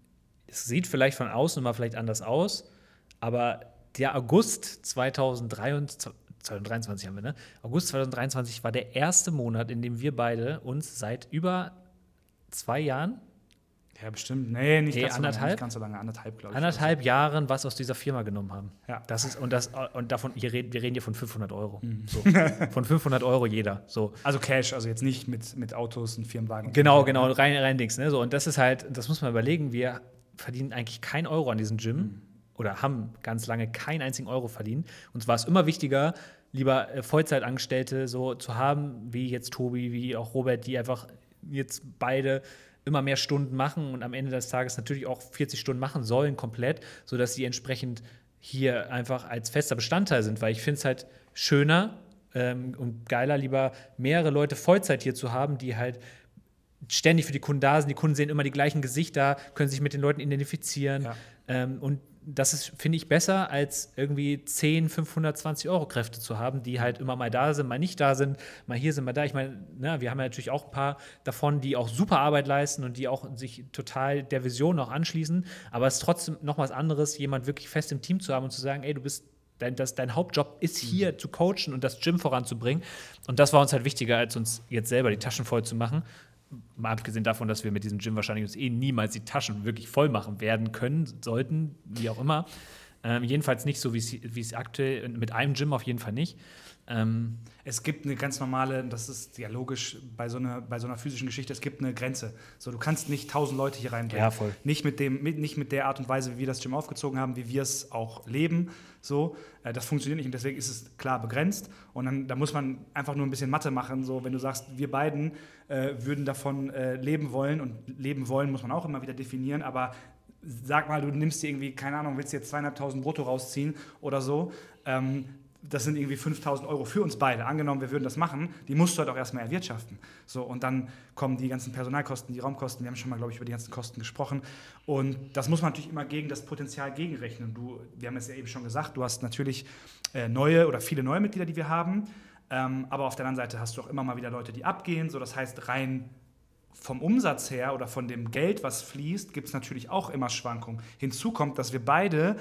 es sieht vielleicht von außen immer vielleicht anders aus, aber der August zweitausenddreiundzwanzig, zweitausenddreiundzwanzig haben wir, ne? August zweitausenddreiundzwanzig war der erste Monat, in dem wir beide uns seit über zwei Jahren Ja, bestimmt. Nee, nicht, nee, ganz, so lange, anderthalb? nicht ganz so lange. Anderthalb, glaube ich. Anderthalb also. Jahren was aus dieser Firma genommen haben. Ja. Das ist, und, das, und davon, wir reden, wir reden hier von fünfhundert Euro. Mhm. So. Von fünfhundert Euro jeder. So. Also Cash, also jetzt nicht mit, mit Autos und Firmenwagen. Genau, und genau, rein, rein Dings. Ne? So, und das ist halt, das muss man überlegen, wir verdienen eigentlich keinen Euro an diesem Gym mhm. oder haben ganz lange keinen einzigen Euro verdient. Uns war es immer wichtiger, lieber äh, Vollzeitangestellte so zu haben, wie jetzt Tobi, wie auch Robert, die einfach jetzt beide immer mehr Stunden machen und am Ende des Tages natürlich auch vierzig Stunden machen sollen komplett, sodass sie entsprechend hier einfach als fester Bestandteil sind, weil ich finde es halt schöner ähm, und geiler, lieber mehrere Leute Vollzeit hier zu haben, die halt ständig für die Kunden da sind. Die Kunden sehen immer die gleichen Gesichter, können sich mit den Leuten identifizieren. Ja. Ähm, und das ist, finde ich, besser, als irgendwie zehn, fünfhundertzwanzig Euro Kräfte zu haben, die halt immer mal da sind, mal nicht da sind, mal hier sind, mal da. Ich meine, ne, wir haben ja natürlich auch ein paar davon, die auch super Arbeit leisten und die auch sich total der Vision auch anschließen. Aber es ist trotzdem noch was anderes, jemand wirklich fest im Team zu haben und zu sagen, ey, du bist Dein, das, dein Hauptjob ist hier mhm. zu coachen und das Gym voranzubringen. Und das war uns halt wichtiger, als uns jetzt selber die Taschen voll zu machen. Mal abgesehen davon, dass wir mit diesem Gym wahrscheinlich uns eh niemals die Taschen wirklich voll machen werden können, sollten, wie auch immer. Ähm, jedenfalls nicht so, wie es aktuell, mit einem Gym auf jeden Fall nicht. Ähm, es gibt eine ganz normale, das ist ja logisch bei so einer, bei so einer physischen Geschichte, es gibt eine Grenze. So, du kannst nicht tausend Leute hier reinbringen. Ja, voll. Nicht mit, dem, mit, nicht mit der Art und Weise, wie wir das Gym aufgezogen haben, wie wir es auch leben. So, äh, das funktioniert nicht und deswegen ist es klar begrenzt. Und dann da muss man einfach nur ein bisschen Mathe machen. So, wenn du sagst, wir beiden äh, würden davon äh, leben wollen, und leben wollen muss man auch immer wieder definieren, aber sag mal, du nimmst dir irgendwie, keine Ahnung, willst dir jetzt zweieinhalbtausend brutto rausziehen oder so, ähm, das sind irgendwie fünftausend Euro für uns beide. Angenommen, wir würden das machen, die musst du halt auch erstmal erwirtschaften. So, und dann kommen die ganzen Personalkosten, die Raumkosten, wir haben schon mal, glaube ich, über die ganzen Kosten gesprochen. Und das muss man natürlich immer gegen das Potenzial gegenrechnen. Du, wir haben es ja eben schon gesagt, du hast natürlich äh, neue oder viele neue Mitglieder, die wir haben, ähm, aber auf der anderen Seite hast du auch immer mal wieder Leute, die abgehen. So, das heißt, rein vom Umsatz her oder von dem Geld, was fließt, gibt es natürlich auch immer Schwankungen. Hinzu kommt, dass wir beide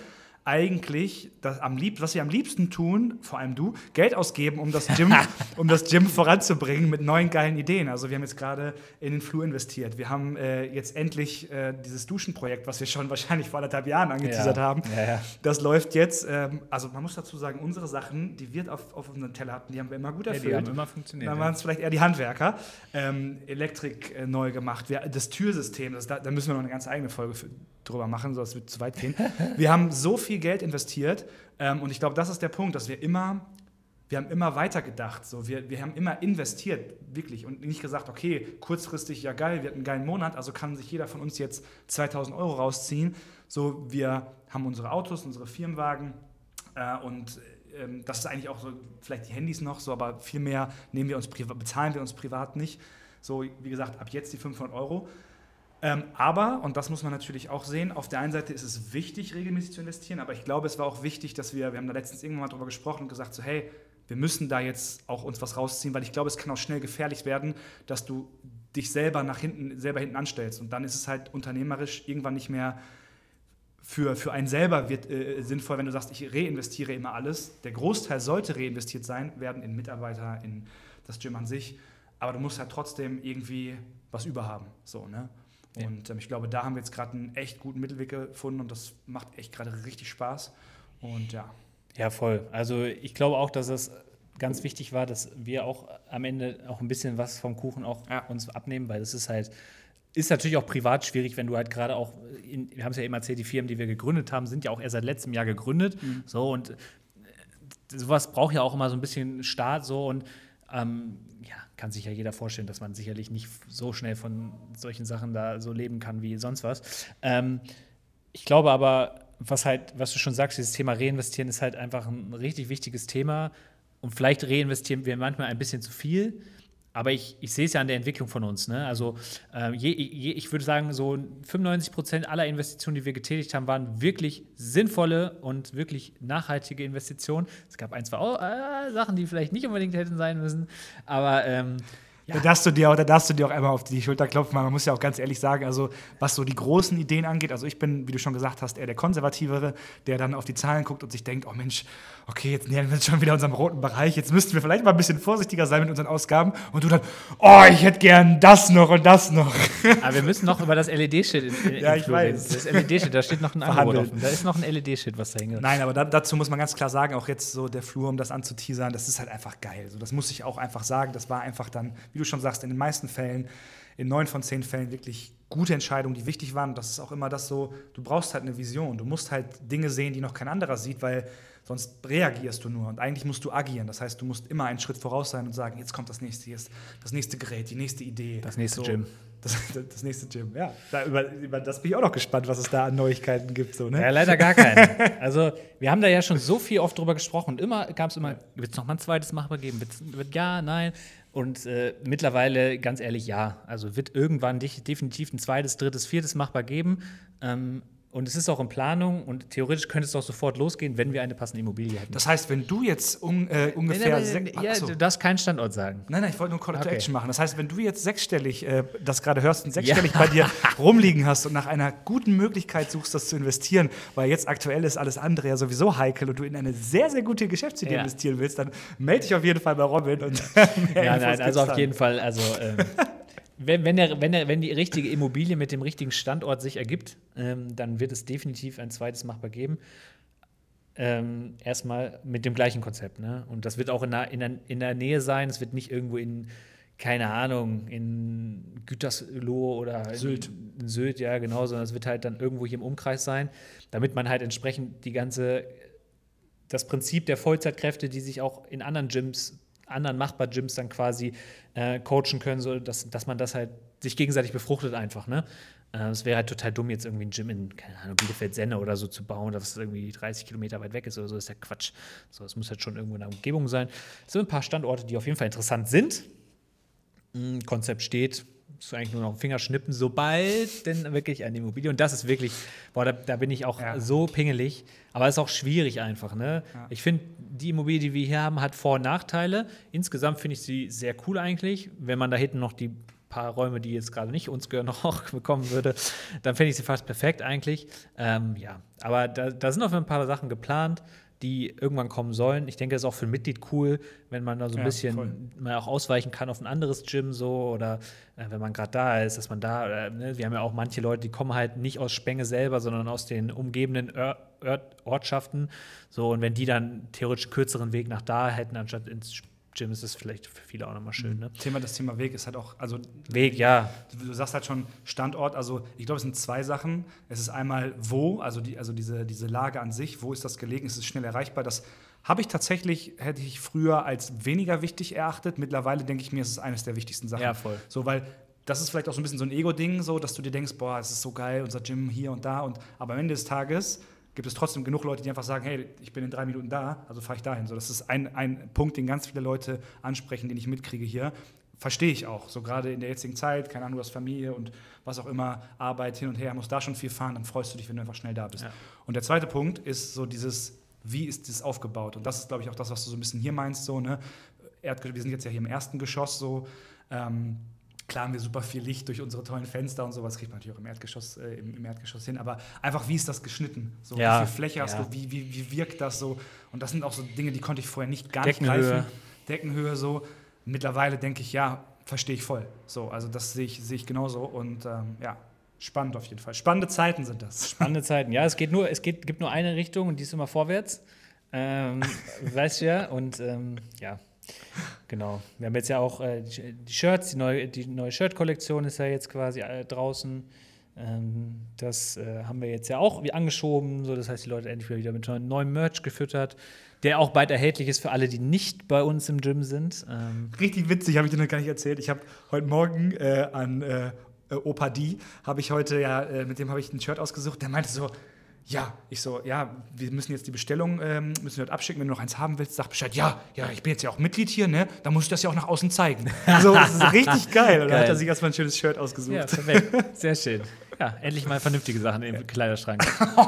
eigentlich das am lieb, was wir am liebsten tun, vor allem du, Geld ausgeben, um das Gym, um das Gym voranzubringen mit neuen geilen Ideen. Also wir haben jetzt gerade in den Flur investiert. Wir haben äh, jetzt endlich äh, dieses Duschenprojekt, was wir schon wahrscheinlich vor anderthalb Jahren angeteasert ja. haben. Ja, ja. Das läuft jetzt. Ähm, also man muss dazu sagen, unsere Sachen, die wir auf, auf unserem Teller hatten, die haben wir immer gut erfüllt. Ja, die haben immer funktioniert. Dann waren es ja. vielleicht eher die Handwerker. Ähm, Elektrik äh, neu gemacht. Wir, das Türsystem, das, da, da müssen wir noch eine ganz eigene Folge für, drüber machen, sonst wird es zu weit gehen. Wir haben so viel Geld investiert ähm, und ich glaube, das ist der Punkt, dass wir immer, wir haben immer weitergedacht. So. Wir, wir haben immer investiert, wirklich. Und nicht gesagt, okay, kurzfristig, ja geil, wir hatten einen geilen Monat, also kann sich jeder von uns jetzt zweitausend Euro rausziehen. So, wir haben unsere Autos, unsere Firmenwagen äh, und ähm, das ist eigentlich auch so, vielleicht die Handys noch, so, aber viel mehr nehmen wir uns, bezahlen wir uns privat nicht. So, wie gesagt, ab jetzt die fünfhundert Euro. Ähm, aber, und das muss man natürlich auch sehen, auf der einen Seite ist es wichtig, regelmäßig zu investieren, aber ich glaube, es war auch wichtig, dass wir, wir haben da letztens irgendwann mal drüber gesprochen und gesagt, so hey, wir müssen da jetzt auch uns was rausziehen, weil ich glaube, es kann auch schnell gefährlich werden, dass du dich selber nach hinten, selber hinten anstellst und dann ist es halt unternehmerisch irgendwann nicht mehr für, für einen selber wird, äh, sinnvoll, wenn du sagst, ich reinvestiere immer alles. Der Großteil sollte reinvestiert sein, werden in Mitarbeiter, in das Gym an sich, aber du musst halt trotzdem irgendwie was überhaben, so, ne? Ja. Und ähm, ich glaube, da haben wir jetzt gerade einen echt guten Mittelweg gefunden und das macht echt gerade richtig Spaß. Und ja. Ja, voll. Also ich glaube auch, dass es ganz wichtig war, dass wir auch am Ende auch ein bisschen was vom Kuchen auch ja. uns abnehmen, weil das ist halt, ist natürlich auch privat schwierig, wenn du halt gerade auch, in, wir haben es ja eben erzählt, die Firmen, die wir gegründet haben, sind ja auch erst seit letztem Jahr gegründet. Mhm. So und sowas braucht ja auch immer so ein bisschen Start so und ähm, ja, kann sich ja jeder vorstellen, dass man sicherlich nicht so schnell von solchen Sachen da so leben kann wie sonst was. Ähm, ich glaube aber, was halt, was du schon sagst, dieses Thema Reinvestieren ist halt einfach ein richtig wichtiges Thema. Und vielleicht reinvestieren wir manchmal ein bisschen zu viel. Aber ich, ich sehe es ja an der Entwicklung von uns. Ne? Also äh, je, je, ich würde sagen, so fünfundneunzig Prozent aller Investitionen, die wir getätigt haben, waren wirklich sinnvolle und wirklich nachhaltige Investitionen. Es gab ein, zwei oh, äh, Sachen, die vielleicht nicht unbedingt hätten sein müssen. Aber ähm, ja. Da darfst du dir, da darfst du dir auch einmal auf die Schulter klopfen. Man muss ja auch ganz ehrlich sagen, also was so die großen Ideen angeht, also ich bin, wie du schon gesagt hast, eher der Konservativere, der dann auf die Zahlen guckt und sich denkt, oh Mensch, okay, jetzt nähern wir uns schon wieder unserem roten Bereich, jetzt müssten wir vielleicht mal ein bisschen vorsichtiger sein mit unseren Ausgaben. Und du dann, oh, ich hätte gern das noch und das noch. Aber wir müssen noch über das L E D-Schild in, in Ja, ich weiß. Das L E D-Schild, da steht noch ein Angebot offen. Da ist noch ein L E D-Schild, was da hängt. Nein, aber da, dazu muss man ganz klar sagen, auch jetzt so der Flur, um das anzuteasern, das ist halt einfach geil. So, das muss ich auch einfach sagen, das war einfach dann, wie du schon sagst, in den meisten Fällen, in neun von zehn Fällen wirklich gute Entscheidungen, die wichtig waren. Und das ist auch immer das so, du brauchst halt eine Vision. Du musst halt Dinge sehen, die noch kein anderer sieht, weil sonst reagierst du nur. Und eigentlich musst du agieren. Das heißt, du musst immer einen Schritt voraus sein und sagen, jetzt kommt das nächste, jetzt das nächste Gerät, die nächste Idee. Das nächste so, Gym. Das, das nächste Gym, ja. Da, über, über das bin ich auch noch gespannt, was es da an Neuigkeiten gibt. So, ne? Ja, leider gar keine. Also, wir haben da ja schon so viel oft drüber gesprochen. Und immer gab es immer, wird es noch mal ein zweites machbar geben? Wird's, wird ja, nein. Und äh, mittlerweile, ganz ehrlich, ja. Also wird irgendwann dich definitiv ein zweites, drittes, viertes machbar geben. Ähm, Und es ist auch in Planung und theoretisch könnte es auch sofort losgehen, wenn wir eine passende Immobilie hätten. Das heißt, wenn du jetzt un, äh, ungefähr... Nein, nein, nein, ja, du darfst keinen Standort sagen. Nein, nein, ich wollte nur Call to Okay. Action machen. Das heißt, wenn du jetzt sechsstellig äh, das gerade hörst und sechsstellig ja. bei dir rumliegen hast und nach einer guten Möglichkeit suchst, das zu investieren, weil jetzt aktuell ist alles andere ja sowieso heikel und du in eine sehr, sehr gute Geschäftsidee Ja. investieren willst, dann melde dich auf jeden Fall bei Robin. Und mehr Ja, Infos nein, also gibt's auf dann. jeden Fall, also ähm, wenn, wenn, der, wenn, der, wenn die richtige Immobilie mit dem richtigen Standort sich ergibt, ähm, dann wird es definitiv ein zweites machbar geben. Ähm, erstmal mit dem gleichen Konzept. Ne? Und das wird auch in der, in, der, in der Nähe sein. Es wird nicht irgendwo in, keine Ahnung, in Gütersloh oder in Sylt. In Sylt, ja, genau, sondern es wird halt dann irgendwo hier im Umkreis sein, damit man halt entsprechend die ganze, das Prinzip der Vollzeitkräfte, die sich auch in anderen Gyms, anderen Machbar-Gyms dann quasi äh, coachen können, so dass, dass man das halt sich gegenseitig befruchtet einfach, ne? Äh, es wäre halt total dumm, jetzt irgendwie ein Gym in, keine Ahnung, Bielefeld-Senne oder so zu bauen, das irgendwie dreißig Kilometer weit weg ist oder so, ist ja Quatsch. So, es muss halt schon irgendwo in der Umgebung sein. Es sind ein paar Standorte, die auf jeden Fall interessant sind. Mm, Konzept steht, ist eigentlich nur noch ein Fingerschnippen, sobald denn wirklich eine Immobilie. Und das ist wirklich, boah, da, da bin ich auch Ja. so pingelig. Aber es ist auch schwierig einfach, ne? Ja. Ich finde, die Immobilie, die wir hier haben, hat Vor- und Nachteile. Insgesamt finde ich sie sehr cool eigentlich. Wenn man da hinten noch die paar Räume, die jetzt gerade nicht uns gehören, noch bekommen würde, dann fände ich sie fast perfekt eigentlich. Ähm, ja, aber da, da sind auf ein paar Sachen geplant, die irgendwann kommen sollen. Ich denke, das ist auch für ein Mitglied cool, wenn man da so ein Ja, bisschen voll. mal auch ausweichen kann auf ein anderes Gym so oder äh, wenn man gerade da ist, dass man da, äh, ne, wir haben ja auch manche Leute, die kommen halt nicht aus Spenge selber, sondern aus den umgebenden Ör Ör Ortschaften. So, und wenn die dann theoretisch einen kürzeren Weg nach da hätten, anstatt ins Gym, ist das vielleicht für viele auch nochmal schön. Ne? Thema, das Thema Weg ist halt auch, also Weg, ja. du, du sagst halt schon Standort, also ich glaube, es sind zwei Sachen. Es ist einmal wo, also, die, also diese, diese Lage an sich, wo ist das gelegen, ist es schnell erreichbar. Das habe ich tatsächlich, hätte ich früher als weniger wichtig erachtet. Mittlerweile denke ich mir, es ist eines der wichtigsten Sachen. Ja, voll. So, weil das ist vielleicht auch so ein bisschen so ein Ego-Ding, so, dass du dir denkst, boah, es ist so geil, unser Gym hier und da. Und, aber am Ende des Tages gibt es trotzdem genug Leute, die einfach sagen, hey, ich bin in drei Minuten da, also fahre ich dahin. So, das ist ein, ein Punkt, den ganz viele Leute ansprechen, den ich mitkriege hier. Verstehe ich auch, so gerade in der jetzigen Zeit, keine Ahnung, du hast Familie und was auch immer, Arbeit hin und her, musst da schon viel fahren, dann freust du dich, wenn du einfach schnell da bist. Ja. Und der zweite Punkt ist so dieses, wie ist das aufgebaut? Und das ist, glaube ich, auch das, was du so ein bisschen hier meinst, so, ne? Erdge- wir sind jetzt ja hier im ersten Geschoss, so, ähm, klar haben wir super viel Licht durch unsere tollen Fenster und sowas, kriegt man natürlich auch im Erdgeschoss, äh, im, im Erdgeschoss hin, aber einfach, wie ist das geschnitten? So, Ja, wie viel Fläche hast ja. du, wie, wie, wie wirkt das so? Und das sind auch so Dinge, die konnte ich vorher nicht gar Deckenhöhe. nicht greifen. Deckenhöhe so. Mittlerweile denke ich, ja, verstehe ich voll. So, also das sehe ich, sehe ich genauso und ähm, ja, spannend auf jeden Fall. Spannende Zeiten sind das. Spannende Zeiten. Ja, es geht nur, es geht, gibt nur eine Richtung und die ist immer vorwärts. Ähm, weißt du ja. Und ähm, ja, genau. Wir haben jetzt ja auch äh, die die Shirts, die neue, die neue Shirt-Kollektion ist ja jetzt quasi äh, draußen. Ähm, das äh, haben wir jetzt ja auch wie angeschoben. So, das heißt, die Leute endlich wieder mit neuem Merch gefüttert, der auch bald erhältlich ist für alle, die nicht bei uns im Gym sind. Ähm, Richtig witzig, habe ich dir noch gar nicht erzählt. Ich habe heute Morgen äh, an äh, Opa Di, habe ich heute ja, äh, mit dem habe ich ein Shirt ausgesucht, der meinte so, ja, ich so, ja, wir müssen jetzt die Bestellung, ähm, müssen wir dort abschicken, wenn du noch eins haben willst, sag Bescheid, ja, ja, ich bin jetzt ja auch Mitglied hier, ne, da muss ich das ja auch nach außen zeigen. So, das ist richtig geil. Und da Geil. hat er sich erstmal ein schönes Shirt ausgesucht. ja, perfekt. Sehr schön. Ja, endlich mal vernünftige Sachen im Kleiderschrank.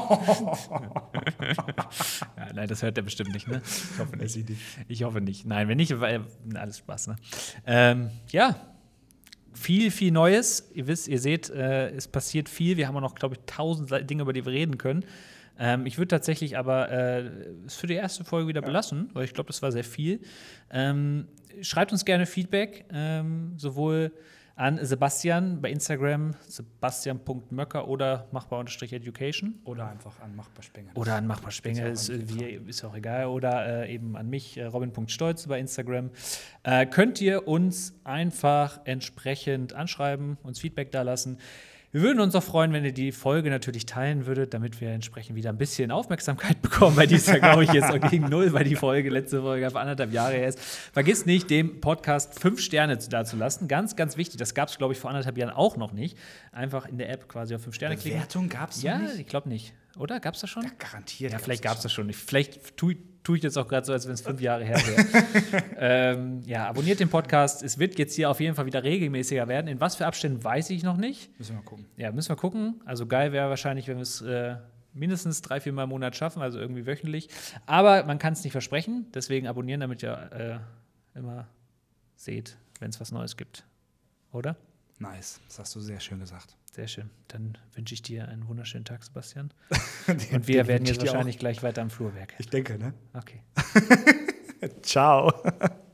ja, nein, das hört er bestimmt nicht, ne? Ich hoffe nicht. Ich hoffe nicht. Nein, wenn nicht, weil, alles Spaß, ne? Ähm, ja, viel, viel Neues. Ihr wisst, ihr seht, äh, es passiert viel. Wir haben auch noch, glaube ich, tausend Dinge, über die wir reden können. Ähm, ich würde tatsächlich aber äh, es für die erste Folge wieder belassen, weil ich glaube, das war sehr viel. Ähm, schreibt uns gerne Feedback, ähm, sowohl an Sebastian bei Instagram, sebastian punkt möcker oder machbar-education. Oder einfach an Machbar Spenge. Oder an Machbar Spenge, Ist ist, ja auch äh, wie, ist auch egal. Oder äh, eben an mich, äh, robin punkt stolz bei Instagram. Äh, könnt ihr uns einfach entsprechend anschreiben, uns Feedback da lassen. Wir würden uns auch freuen, wenn ihr die Folge natürlich teilen würdet, damit wir entsprechend wieder ein bisschen Aufmerksamkeit bekommen, weil die ist ja, glaube ich, jetzt auch gegen null, weil die Folge, letzte Folge, vor anderthalb Jahre her ist. Vergiss nicht, dem Podcast fünf Sterne dazulassen. Ganz, ganz wichtig. Das gab es, glaube ich, vor anderthalb Jahren auch noch nicht. Einfach in der App quasi auf fünf Sterne klicken. Bewertung gab es Ja, nicht? ich glaube nicht. Oder? Gab es das schon? Ja, garantiert. Ja, gab's vielleicht das gab es das schon nicht. Vielleicht tue tu ich das auch gerade so, als wenn es fünf Jahre her wäre. ähm, ja, abonniert den Podcast. Es wird jetzt hier auf jeden Fall wieder regelmäßiger werden. In was für Abständen, weiß ich noch nicht. Müssen wir mal gucken. Ja, müssen wir gucken. Also geil wäre wahrscheinlich, wenn wir es äh, mindestens drei, vier Mal im Monat schaffen, also irgendwie wöchentlich. Aber man kann es nicht versprechen. Deswegen abonnieren, damit ihr äh, immer seht, wenn es was Neues gibt. Oder? Nice, das hast du sehr schön gesagt. Sehr schön. Dann wünsche ich dir einen wunderschönen Tag, Sebastian. Den- Und wir den werden wünsch ich jetzt dir auch. wahrscheinlich gleich weiter am Flurwerk. Ich denke, ne? Okay. Ciao.